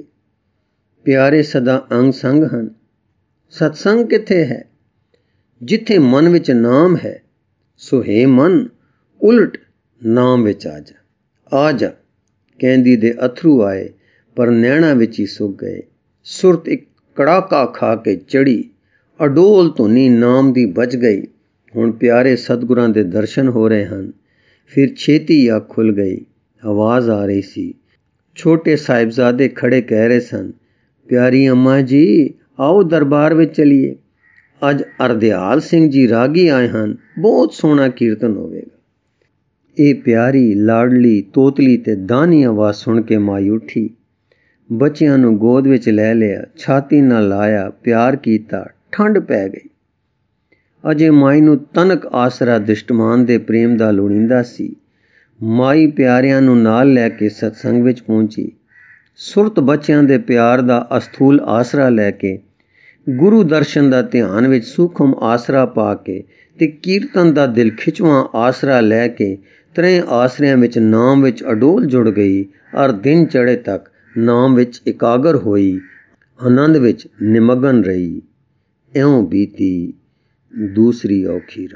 ਪਿਆਰੇ ਸਦਾ ਅੰਗ ਸੰਗ ਹਨ। ਸਤਸੰਗ ਕਿੱਥੇ ਹੈ? ਜਿੱਥੇ ਮਨ ਵਿੱਚ ਨਾਮ ਹੈ। ਸੋ ਹੈ ਮਨ, ਉਲਟ ਨਾਮ ਵਿੱਚ ਆ ਜਾ, ਆ ਜਾ। ਕਹਿੰਦੀ ਦੇ ਅਥਰੂ ਆਏ, ਪਰ ਨੈਣਾ ਵਿੱਚ ਹੀ ਸੁੱਕ ਗਏ। ਸੁਰਤ ਇੱਕ ਕੜਾਕਾ ਖਾ ਕੇ ਚੜੀ, ਅਡੋਲ ਧੁਨੀ ਨਾਮ ਦੀ ਬਚ ਗਈ। ਹੁਣ ਪਿਆਰੇ ਸਤਿਗੁਰਾਂ ਦੇ ਦਰਸ਼ਨ ਹੋ ਰਹੇ ਹਨ। ਫਿਰ ਛੇਤੀ ਅੱਖ ਖੁੱਲ ਗਈ। ਆਵਾਜ਼ ਆ ਰਹੀ ਸੀ। ਛੋਟੇ ਸਾਹਿਬਜ਼ਾਦੇ ਖੜੇ ਕਹਿ ਰਹੇ ਸਨ, ਪਿਆਰੀ ਅੰਮਾ ਜੀ, ਆਓ ਦਰਬਾਰ ਵਿੱਚ ਚਲੀਏ। ਅੱਜ ਅਰਦਿਆਲ ਸਿੰਘ ਜੀ ਰਾਗੀ ਆਏ ਹਨ, ਬਹੁਤ ਸੋਹਣਾ ਕੀਰਤਨ ਹੋਵੇਗਾ। ਇਹ ਪਿਆਰੀ, ਲਾਡਲੀ, ਤੋਤਲੀ ਤੇ ਦਾਨੀ ਆਵਾਜ਼ ਸੁਣ ਕੇ ਮਾਈ ਉੱਠੀ। ਬੱਚਿਆਂ ਨੂੰ ਗੋਦ ਵਿੱਚ ਲੈ ਲਿਆ, ਛਾਤੀ ਨਾਲ ਲਾਇਆ, ਪਿਆਰ ਕੀਤਾ। ਠੰਡ ਪੈ ਗਈ। ਅਜੇ ਮਾਈ ਨੂੰ ਤਨਕ ਆਸਰਾ ਦ੍ਰਿਸ਼ਟਮਾਨ ਦੇ ਪ੍ਰੇਮ ਦਾ ਲੋੜੀਂਦਾ ਸੀ। ਮਾਈ ਪਿਆਰਿਆਂ ਨੂੰ ਨਾਲ ਲੈ ਕੇ ਸਤਸੰਗ ਵਿੱਚ ਪਹੁੰਚੀ। ਸੁਰਤ ਬੱਚਿਆਂ ਦੇ ਪਿਆਰ ਦਾ ਅਸਥੂਲ ਆਸਰਾ ਲੈ ਕੇ, ਗੁਰੂ ਦਰਸ਼ਨ ਦਾ ਧਿਆਨ ਵਿੱਚ ਸੂਖਮ ਆਸਰਾ ਪਾ ਕੇ ਤੇ ਕੀਰਤਨ ਦਾ ਦਿਲ ਖਿਚਵਾਂ ਆਸਰਾ ਲੈ ਕੇ ਤਰੇ ਆਸਰਿਆਂ ਵਿੱਚ ਨਾਮ ਵਿੱਚ ਅਡੋਲ ਜੁੜ ਗਈ ਔਰ ਦਿਨ ਚੜ੍ਹੇ ਤੱਕ ਨਾਮ ਵਿੱਚ ਇਕਾਗਰ ਹੋਈ, ਆਨੰਦ ਵਿੱਚ ਨਿਮਗਨ ਰਹੀ। ਇਉਂ ਬੀਤੀ ਦੂਸਰੀ ਔਖੀ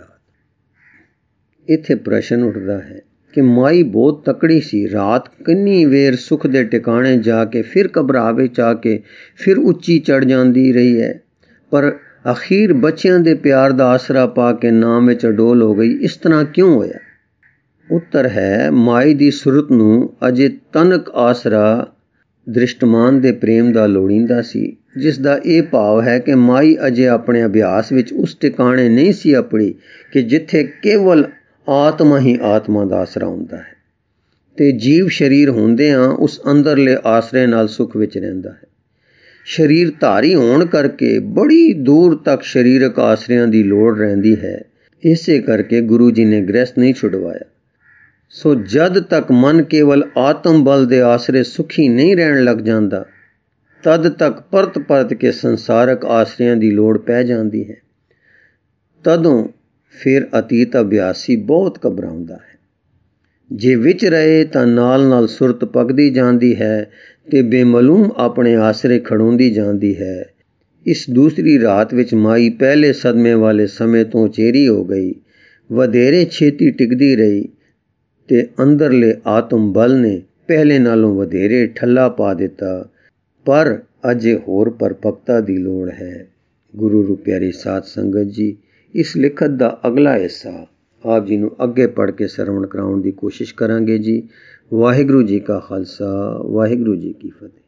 ਰਾਤ। ਇੱਥੇ ਪ੍ਰਸ਼ਨ ਉੱਠਦਾ ਹੈ ਕਿ ਮਾਈ ਬਹੁਤ ਤਕੜੀ ਸੀ। ਰਾਤ ਕਿੰਨੀ ਵੇਰ ਸੁੱਖ ਦੇ ਟਿਕਾਣੇ ਜਾ ਕੇ ਫਿਰ ਘਬਰਾ ਵਿੱਚ ਆ ਕੇ ਫਿਰ ਉੱਚੀ ਚੜ ਜਾਂਦੀ ਰਹੀ ਹੈ, ਪਰ ਅਖੀਰ ਬੱਚਿਆਂ ਦੇ ਪਿਆਰ ਦਾ ਆਸਰਾ ਪਾ ਕੇ ਨਾਮ ਵਿੱਚ ਅਡੋਲ ਹੋ ਗਈ। ਇਸ ਤਰ੍ਹਾਂ ਕਿਉਂ ਹੋਇਆ? ਉੱਤਰ ਹੈ, ਮਾਈ ਦੀ ਸੁਰਤ ਨੂੰ ਅਜੇ ਤਨਕ ਆਸਰਾ ਦ੍ਰਿਸ਼ਟਮਾਨ ਦੇ ਪ੍ਰੇਮ ਦਾ ਲੋੜੀਂਦਾ ਸੀ, ਜਿਸ ਦਾ ਇਹ ਭਾਵ ਹੈ ਕਿ ਮਾਈ ਅਜੇ ਆਪਣੇ ਅਭਿਆਸ ਵਿੱਚ ਉਸ ਟਿਕਾਣੇ ਨਹੀਂ ਸੀ ਅਪੜੀ ਕਿ ਜਿੱਥੇ ਕੇਵਲ ਆਤਮਾ ਹੀ ਆਤਮਾ ਦਾ ਆਸਰਾ ਹੁੰਦਾ ਹੈ ਤੇ ਜੀਵ ਸਰੀਰ ਹੁੰਦਿਆਂ ਉਸ ਅੰਦਰਲੇ ਆਸਰੇ ਨਾਲ ਸੁੱਖ ਵਿੱਚ ਰਹਿੰਦਾ ਹੈ। ਸਰੀਰ ਧਾਰੀ ਹੋਣ ਕਰਕੇ ਬੜੀ ਦੂਰ ਤੱਕ ਸਰੀਰਕ ਆਸਰਿਆਂ ਦੀ ਲੋੜ ਰਹਿੰਦੀ ਹੈ। ਇਸੇ ਕਰਕੇ ਗੁਰੂ ਜੀ ਨੇ ਗ੍ਰਹਿਸਥ ਨਹੀਂ ਛੁਡਵਾਇਆ। ਸੋ ਜਦ ਤੱਕ ਮਨ ਕੇਵਲ ਆਤਮ ਬਲ ਦੇ ਆਸਰੇ ਸੁਖੀ ਨਹੀਂ ਰਹਿਣ ਲੱਗ ਜਾਂਦਾ, ਤਦ ਤੱਕ ਪਰਤ ਪਰਤ ਕੇ ਸੰਸਾਰਕ ਆਸਰਿਆਂ ਦੀ ਲੋੜ ਪੈ ਜਾਂਦੀ ਹੈ। ਤਦੋਂ ਫਿਰ ਅਤੀਤ ਅਭਿਆਸੀ ਬਹੁਤ ਘਬਰਾਉਂਦਾ ਹੈ। ਜੇ ਵਿੱਚ ਰਹੇ ਤਾਂ ਨਾਲ ਨਾਲ ਸੁਰਤ ਪੱਕਦੀ ਜਾਂਦੀ ਹੈ ਤੇ ਬੇਮਲੂਮ ਆਪਣੇ ਆਸਰੇ ਖੜੋਂਦੀ ਜਾਂਦੀ ਹੈ। ਇਸ ਦੂਸਰੀ ਰਾਤ ਵਿੱਚ ਮਾਈ ਪਹਿਲੇ ਸਦਮੇ ਵਾਲੇ ਸਮੇਂ ਤੋਂ ਚੇਰੀ ਹੋ ਗਈ, ਵਧੇਰੇ ਛੇਤੀ ਟਿਕਦੀ ਰਹੀ ਤੇ ਅੰਦਰਲੇ ਆਤਮ ਬਲ ਨੇ ਪਹਿਲੇ ਨਾਲੋਂ ਵਧੇਰੇ ਠੱਲਾ ਪਾ ਦਿੱਤਾ। ਪਰ ਅਜੇ ਹੋਰ ਪਰਪੱਕਤਾ ਦੀ ਲੋੜ ਹੈ। ਗੁਰੂ ਰੂ ਪਿਆਰੀ ਸਾਧ ਸੰਗਤ ਜੀ, ਇਸ ਲਿਖਤ ਦਾ ਅਗਲਾ ਹਿੱਸਾ ਆਪ ਜੀ ਨੂੰ ਅੱਗੇ ਪੜ੍ਹ ਕੇ ਸਰਵਣ ਕਰਾਉਣ ਦੀ ਕੋਸ਼ਿਸ਼ ਕਰਾਂਗੇ ਜੀ। ਵਾਹਿਗੁਰੂ ਜੀ ਕਾ ਖਾਲਸਾ, ਵਾਹਿਗੁਰੂ ਜੀ ਕੀ ਫਤਿਹ।